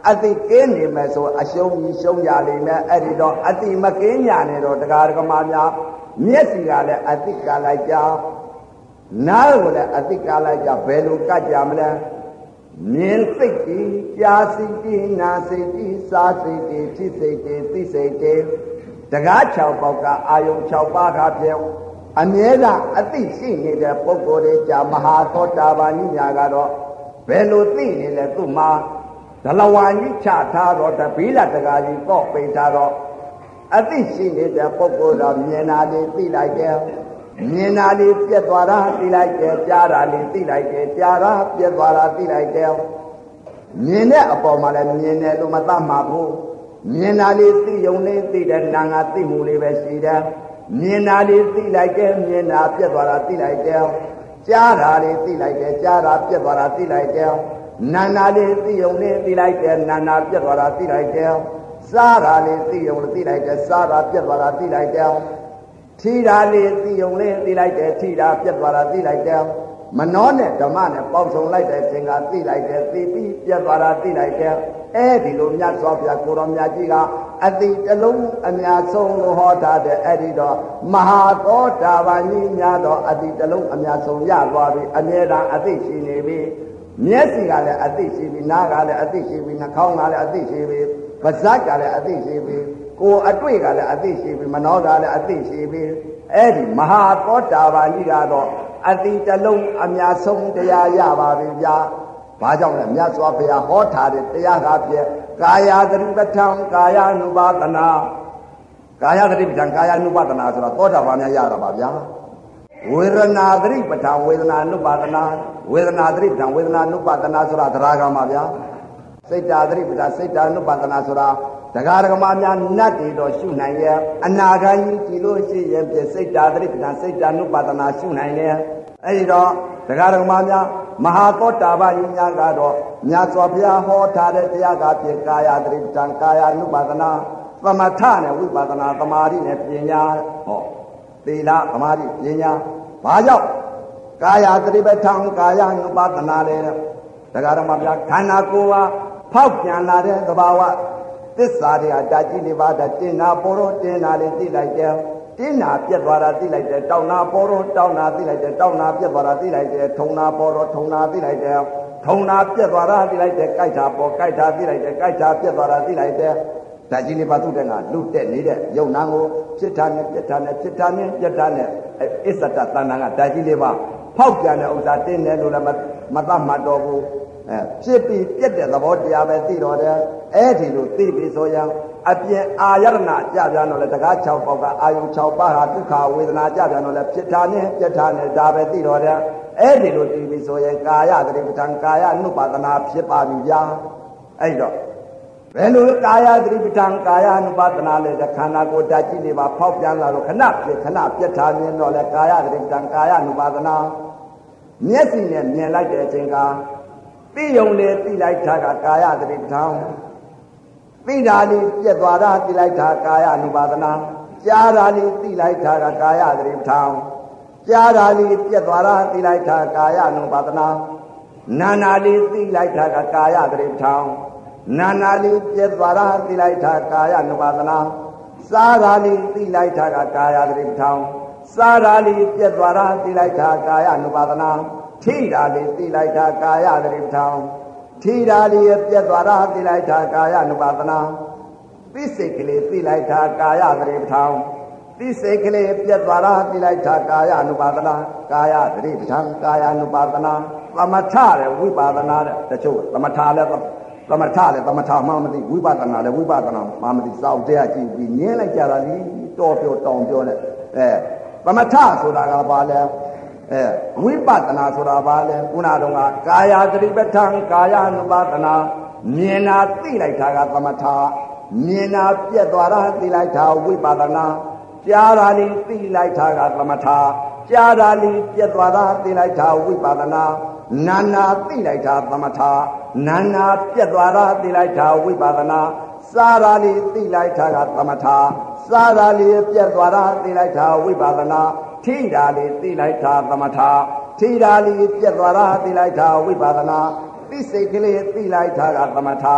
အတိကင်းနေမယ်ဆိုအရှုံးကြီးရှုံးကြလိမ့်မယ်အဲ့ဒီတော့အတိမကင်းညာနေတော့တရားဓမ္မများမျက်စိကလည်းအတိကလိုက်ကြနားကိုလည်းအတိကလိုက်ကြဘယ်လိုကကြမလဲမြင်စိတ်ကြီးကြားစိတ်ကြီးနားစိတ်ကြီးစားစိတ်ကြီးထိစိတ်ကြီးသိစိတ်ကြီးတကား6ပေါက်ကအာယုံ6ပါးကဖြင့်အမြဲတမ်းအသိရှိနေတဲ့ပုဂ္ဂိုလ်တွေကြာမဟာသောတာပန်ကြီးများကတော့ဘယ်လိုသိနေလဲသူ့မှာဒလဝါကြီးချထားတော့တပီးလာတကားကြီးတော့ပိန်ထားတော့အသိရှိနေတဲ့ပုဂ္ဂိုလ်တော်မြင်တာလေးသိလိုက်တယ်မြင်တာလေးပြက်သွားတာသိလိုက်တယ်ကြားတာလေးသိလိုက်တယ်ကြားတာပြက်သွားတာသိလိုက်တယ်မြင်တဲ့အပေါ်မှာလည်းမြင်တယ်လို့မသတ်မှဘူးမြင်တာလေးသိုံလေးသိတဲ့နာငါသိမှုလေးပဲရှိတယ်မြင်တာလေးသိလိုက်တယ်မြင်တာပြက်သွားတာသိလိုက်တယ်ကြားတာလေးသိလိုက်တယ်ကြားတာပြက်သွားတာသိလိုက်တယ်နာနာလေးသိုံလေးသိလိုက်တယ်နာနာပြက်သွားတာသိလိုက်တယ်စားတာလေးသိုံလေးသိလိုက်တယ်စားတာပြက်သွားတာသိလိုက်တယ်ထီတာလေးသိုံလေးသိလိုက်တယ်ထီတာပြက်သွားတာသိလိုက်တယ်မနောနဲ့ဓမ္မနဲ့ပေါင်းစုံလိုက်တဲ့အချိန်ကသိလိုက်တယ်သိပြီးပြက်သွားတာသိလိုက်တယ်အဲဒီလိုမြတ်စွာဘုရားကိုရောမြတ်ကြီးကအတိတလုံးအများဆုံးလို့ဟောထားတဲ့အဲ့ဒီတော့မဟာသောတာပန်ကြီးများတော့အတိတလုံးအများဆုံးရသွားပြီအမြဲတမ်းအသိရှိနေပြီမျက်စိကလည်းအသိရှိပြီနားကလည်းအသိရှိပြီနှာခေါင်းကလည်းအသိရှိပြီပါးစပ်ကလည်းအသိရှိပြီကိုယ်အတွေ့ကလည်းအသိရှိပြီမနှောကလည်းအသိရှိပြီအဲ့ဒီမဟာသောတာပန်ကြီးကတော့အတိတလုံးအများဆုံးတရားရပါပြီဗျာဘာကြောင့်လဲမြတ်စွာဘုရားဟောထားတဲ့တရားကပြည့်ကာယသတိပဋ္ဌာန်ကာယ ानु ပါဒနာကာယသတိပဋ္ဌာန်ကာယ ानु ပါဒနာဆိုတာသောတာပန်များရတာပါဗျာဝေဒနာသတိပဋ္ဌာန်ဝေဒနာ ानु ပါဒနာဝေဒနာသတိပဋ္ဌာန်ဝေဒနာ ानु ပါဒနာဆိုတာသရဂံပါဗျာစိတ်ဓာသတိပဋ္ဌာန်စိတ်ဓာ ानु ပါဒနာဆိုတာတရားဓမ္မများနတ်တွေတော့ရှုနိုင်ရဲ့အနာဂတ်ကြီးကြည်လို့ရှိရင်ပြစိတ်ဓာသတိပဋ္ဌာန်စိတ်ဓာ ानु ပါဒနာရှုနိုင်တယ်အဲဒီတော့တရားဓမ္မများမဟာသောတာပန်ကြီးများကတော့မြတ်စွာဘုရားဟောထားတဲ့တရားကဖြင့်ကာယသတိပဋ္ဌာန်ကာယ ानु ပါဒနာသမထနဲ့ဝိပဿနာသမာဓိနဲ့ပညာဟောသီလသမာဓိပညာဘာကြောင့်ကာယသတိပဋ္ဌာန်ကာယ ानु ပါဒနာလေတရားဓမ္မများခန္ဓာကိုယ်ဟာဖောက်ပြန်လာတဲ့သဘာဝသစ္စာတွေဟာဓာတ်ကြီးလေးပါးတဲ့တင်နာပေါ်တော့တင်နာလေးသိလိုက်တယ်တင်းနာပြက်သွားတာသိလိုက်တယ်တောင်းနာပေါ်တော့တောင်းနာသိလိုက်တယ်တောင်းနာပြက်သွားတာသိလိုက်တယ်ထုံနာပေါ်တော့ထုံနာသိလိုက်တယ်ထုံနာပြက်သွားတာသိလိုက်တယ်ကြိုက်တာပေါ်ကြိုက်တာသိလိုက်တယ်ကြိုက်တာပြက်သွားတာသိလိုက်တယ်ဓာတ်ကြီးလေးပါသူတဲ့ကလူတက်နေတဲ့ယုံနာကိုဖြစ်တာနဲ့ပြက်တာနဲ့ဖြစ်တာနဲ့ပြက်တာနဲ့အစ္ဆတတဏ္ဍာကဓာတ်ကြီးလေးပါဖောက်ပြန်တဲ့ဥစ္စာတင်းတယ်လို့လည်းမသတ်မှတ်တော့ဘူးဖြစ်ပြီးပြက်တဲ့သဘောတရားပဲသိတော့တယ်အဲ့ဒီလိုသိပြီဆိုရင်အပြင်အာယရဏကြပြန်တော့လေတကား6ပေါက်ကအာယုံ6ပါးဟာဒုက္ခဝေဒနာကြပြန်တော့လေဖြစ်တာနဲ့ပြက်တာနဲ့ဒါပဲသိတော့တယ်အဲ့ဒီလိုသိပြီဆိုရင်ကာယသတိပဋ္ဌာန်ကာယ ानु ပါဒနာဖြစ်ပါပြီဗျာအဲ့တော့ဘယ်လိုကာယသတိပဋ္ဌာန်ကာယ ानु ပါဒနာလဲခန္ဓာကိုယ်ဓာတ်ကြီးတွေပါဖောက်ပြန်လာတော့ခဏဖြစ်ခဏပြက်တာမြင်တော့လေကာယသတိပဋ္ဌာန်ကာယ ानु ပါဒနာမျက်စိနဲ့မြင်လိုက်တဲ့အချိန်ကသိယုံလေသိလိုက်တာကကာယသတိပဋ္ဌာန်သိတာလေးပြက်သွားတာသိလိုက်တာကာယ ानु ပါဒနာကြားတာလေးသိလိုက်တာကကာယသတိပဋ္ဌာန်ကြားတာလေးပြက်သွားတာသိလိုက်တာကာယ ानु ပါဒနာနာနာလေးသိလိုက်တာကကာယသတိပဋ္ဌာန်နာနာလေးပြက်သွားတာသိလိုက်တာကာယ ानु ပါဒနာစားတာလေးသိလိုက်တာကကာယသတိပဋ္ဌာန်စားတာလေးပြက်သွားတာသိလိုက်တာကာယ ानु ပါဒနာထိတာလေးသိလိုက်တာကာယသတိပဋ္ဌာန်ထိတာလေးပြက်သွားတာသိလိုက်တာကာယ ानु ပါဒနာသိစိတ်ကလေးသိလိုက်တာကာယသတိပဋ္ဌာန်သိစိတ်ကလေးပြက်သွားတာသိလိုက်တာကာယ ानु ပါဒနာကာယသတိပဋ္ဌာန်ကာယ ानु ပါဒနာသမထတဲ့ဝိပါဒနာတဲ့တချို့သမထလည်းသမထမှမသိဝိပါဒနာလည်းဝိပါဒနာမှမသိစောင့်တရားကြည့်ပြီးငင်းလိုက်ကြတာလေတော်ပြောတောင်ပြောနဲ့သမထဆိုတာကဘာလဲဝိပဿနာဆိုတာဘာလဲခုနတုန်းကကာယသတိပဋ္ဌာန်ကာယ ानु ပါဒနာမြင်တာသိလိုက်တာကသမထမြင်တာပြက်သွားတာသိလိုက်တာဝိပဿနာကြားတာလေးသိလိုက်တာကသမထကြားတာလေးပြက်သွားတာသိလိုက်တာဝိပဿနာနာနာသိလိုက်တာသမထနာနာပြက်သွားတာသိလိုက်တာဝိပဿနာစားတာလေးသိလိုက်တာကသမထစားတာလေးပြက်သွားတာသိလိုက်တာဝိပဿနာထိတာလေးသိလိုက်တာသမထထိတာလေးပြက်သွားတာသိလိုက်တာဝိပဿနာသိစိတ်ကလေးသိလိုက်တာကသမထ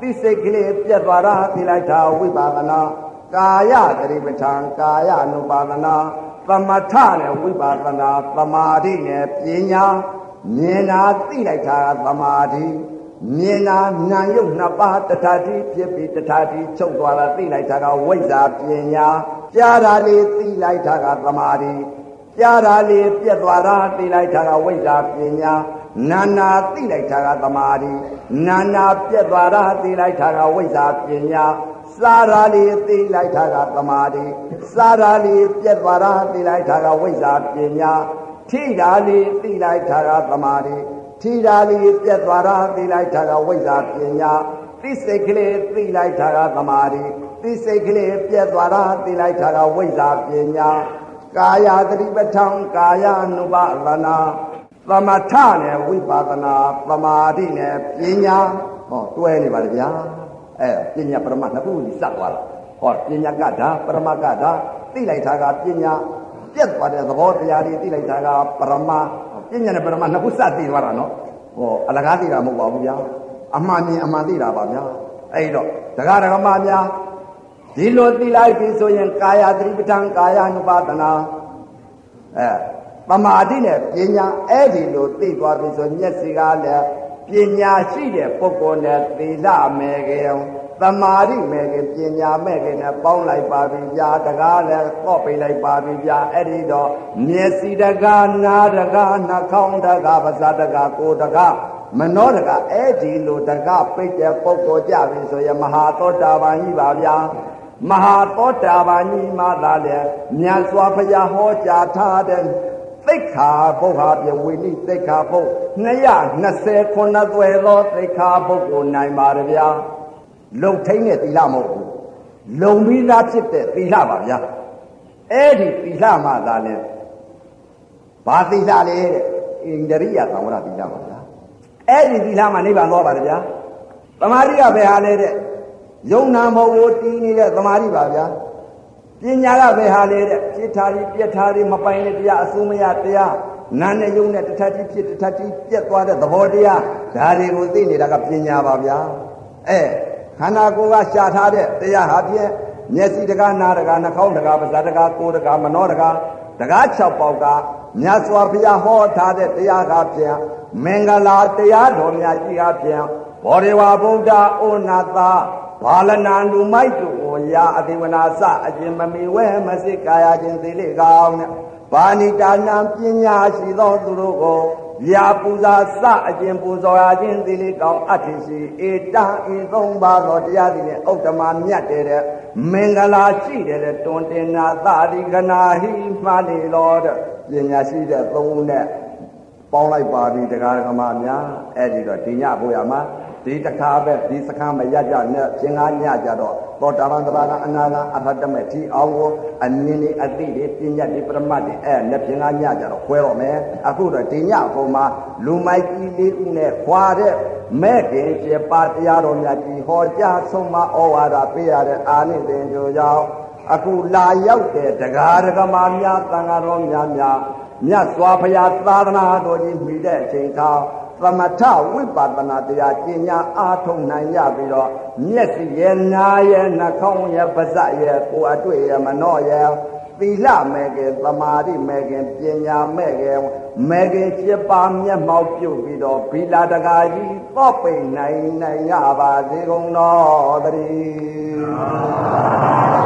သိစိတ်ကလေးပြတ်သွားတာသိလိုက်တာဝိပါဒနာကာယသတိပဋ္ဌာန်ကာယ ानु ပါဒနာသမထနဲ့ဝိပါဒနာသမာဓိနဲ့ပညာမြင်တာသိလိုက်တာသမာဓိမြင်တာနာယုတ်နှစ်ပါးတထာတိဖြစ်ပြီးတထာတိချုပ်သွားတာသိလိုက်တာကဝိဇ္ဇာပညာကြားတာလေးသိလိုက်တာကသမာဓိကြားတာလေးပြတ်သွားတာသိလိုက်တာကဝိဇ္ဇာပညာနာနာသိလိုက်တာကသမာဓိနာနာပြတ်သွားတာသိလိုက်တာကဝိဇ္ဇာပညာစာရာလေးသိလိုက်တာကသမာဓိစာရာလေးပြတ်သွားတာသိလိုက်တာကဝိဇ္ဇာပညာထိတာလေးသိလိုက်တာကသမာဓိထိတာလေးပြတ်သွားတာသိလိုက်တာကဝိဇ္ဇာပညာသိစိတ်ကလေးသိလိုက်တာကသမာဓိသိစိတ်ကလေးပြတ်သွားတာသိလိုက်တာကဝိဇ္ဇာပညာကာယသတိပဋ္ဌာန်ကာယ ानु ပါဒနာသမထနဲ့ဝိပါဒနာသမာဓိနဲ့ပညာဟောတွဲနေပါလေဗျာပညာပရမတ်နှစ်ခုကြီးစပ်သွားတာဟောပညာကဓာပရမတ်ကဓာသိလိုက်တာကပညာပြတ်သွားတဲ့သဘောတရားတွေသိလိုက်တာကပရမတ်ပညာနဲ့ပရမတ်နှစ်ခုစပ်သိသွားတာနော်ဟောအလကားသိတာမဟုတ်ပါဘူးဗျာအမှန်မြင်အမှန်သိတာပါဗျာအဲ့တော့တရားဓမ္မများဒီလိုသိလိုက်ပြီဆိုရင်ကာယသတိပဋ္ဌာန်ကာယ ानु ပါဒနာသမာဓိနဲ့ပညာအဲ့ဒီလိုသိသွားပြီဆိုမျက်စိကလည်းပညာရှိတဲ့ပုဂ္ဂိုလ်နဲ့သီလမဲ့ခင်သမာဓိမဲ့ခင်ပညာမဲ့ခင်နဲ့ပေါင်းလိုက်ပါပြီဗျာတကားလည်းတော့ပိတ်လိုက်ပါပြီဗျာအဲ့ဒီတော့မျက်စိတကားနားတကားနှာခေါင်းတကားပါးစပ်တကားကိုယ်တကားမနောတကားအဲ့ဒီလိုတကားပိတ်တဲ့ပုဂ္ဂိုလ်ကြပြီဆိုရင်မဟာသောတာပန်ကြီးပါဗျာမဟာသောတာပန်ကြီးမှသာလေမြတ်စွာဘုရားဟောကြားထားတဲ့သိက္ခာပုဒ်ဟာပြဝိနိသိက္ခာပုဒ်229သွယ်သောသိက္ခာပုဒ်ကိုနိုင်ပါဗျာလုံထိန်တဲ့သီလမဟုတ်ဘူးလုံပြီးသားဖြစ်တဲ့သီလပါဗျာအဲ့ဒီသီလမှသာလေဘာသီလလဲတဲ့ဣန္ဒရိယသံဝရသီလပါဗျာအဲ့ဒီသီလမှနိဗ္ဗာန်သွားပါဗျာသမာဓိကဘယ်ဟာလဲတဲ့ယုံနာမဟုတ်ဘူးတည်နေတဲ့သမာဓိပါဗျာပညာကဘယ်ဟာလဲတဲ့ဖြစ်ထားပြီးပြက်ထားပြီးမပိုင်တဲ့တရားအစိုးမရတရားနာနဲ့ယုံနဲ့တထတိဖြစ်တထတိပြက်သွားတဲ့သဘောတရားဒါတွေကိုသိနေတာကပညာပါဗျာခန္ဓာကိုယ်ကရှာထားတဲ့တရားဟာဖြင့်မျက်စိတကားနားတကားနှာခေါင်းတကားပါးစပ်တကားကိုယ်တကားမနှောတကားတကား6ပေါက်ကမြတ်စွာဘုရားဟောထားတဲ့တရားကဖြင့်မင်္ဂလာတရားတော်များကြီးကဖြင့်ဘောဓိဝါဗုဒ္ဓဩနာသာဘာလနာလူမိုက်တို့ကိုရာအတိဝနာစအကျင်မမီဝဲမစစ်ကာယခြင်းသေးလေကောင်းနဲ့ဘာဏိတာနာပညာရှိသောသူတို့ကိုရာပူဇာစအကျင်ပူဇော်ရခြင်းသေးလေကောင်းအထင်ရှိဧတံဤသုံးပါးသောတရားသည်နဲ့ဥတ္တမမြတ်တဲ့မင်္ဂလာရှိတဲ့တွန်တင်နာသာရိကနာဟိမှလေတော်တဲ့ပညာရှိတဲ့သုံးနဲ့ပေါင်းလိုက်ပါပြီတရားဓမ္မများအဲ့ဒီတော့ဒီညဖို့ရမှာဒီတခါပဲဒီစခန်းမရကြနဲ့ရှင်ကားညကြတော့သောတာပန်သဘာကအနာဂံအရဟတမေထီအောင်ကိုအနည်းနည်းအသိတွေပညာတွေပရမတ်တွေနဲ့ရှင်ကားညကြတော့ခွဲတော့မယ်အခုတော့ဒီညဟိုမှာလူမိုက်ကြီးလေးဦးနဲ့ခွာတဲ့မဲ့ခင်ပြပါတရားတော်များကြီးဟောကြားဆုံးမဩဝါဒပေးရတဲ့အာနိသင်ကြိုကြောင့်အခုလာရောက်တဲ့တရားဓမ္မများသံဃာတော်များမြတ်စွာဘုရားသာသနာတော်ကြီးမိတဲ့အချိန်ခါသမထဝိပဿနာတရားကျင့်ညာအားထုတ်နိုင်ရပြီးတော့မျက်စိရဲ့နားရဲ့နှာခေါင်းရဲ့ပါးစပ်ရဲ့ကိုယ်အတွေ့ရဲ့မနှော့ရဲ့သီလမဲ့ကသမာဓိမဲ့ကပညာမဲ့ကမဲ့က7ပါးမျက်မှောက်ပြုတ်ပြီးတော့ဘီလာတကာကြီးတော့ပိန်နိုင်ရပါစေကုန်တော်တည်း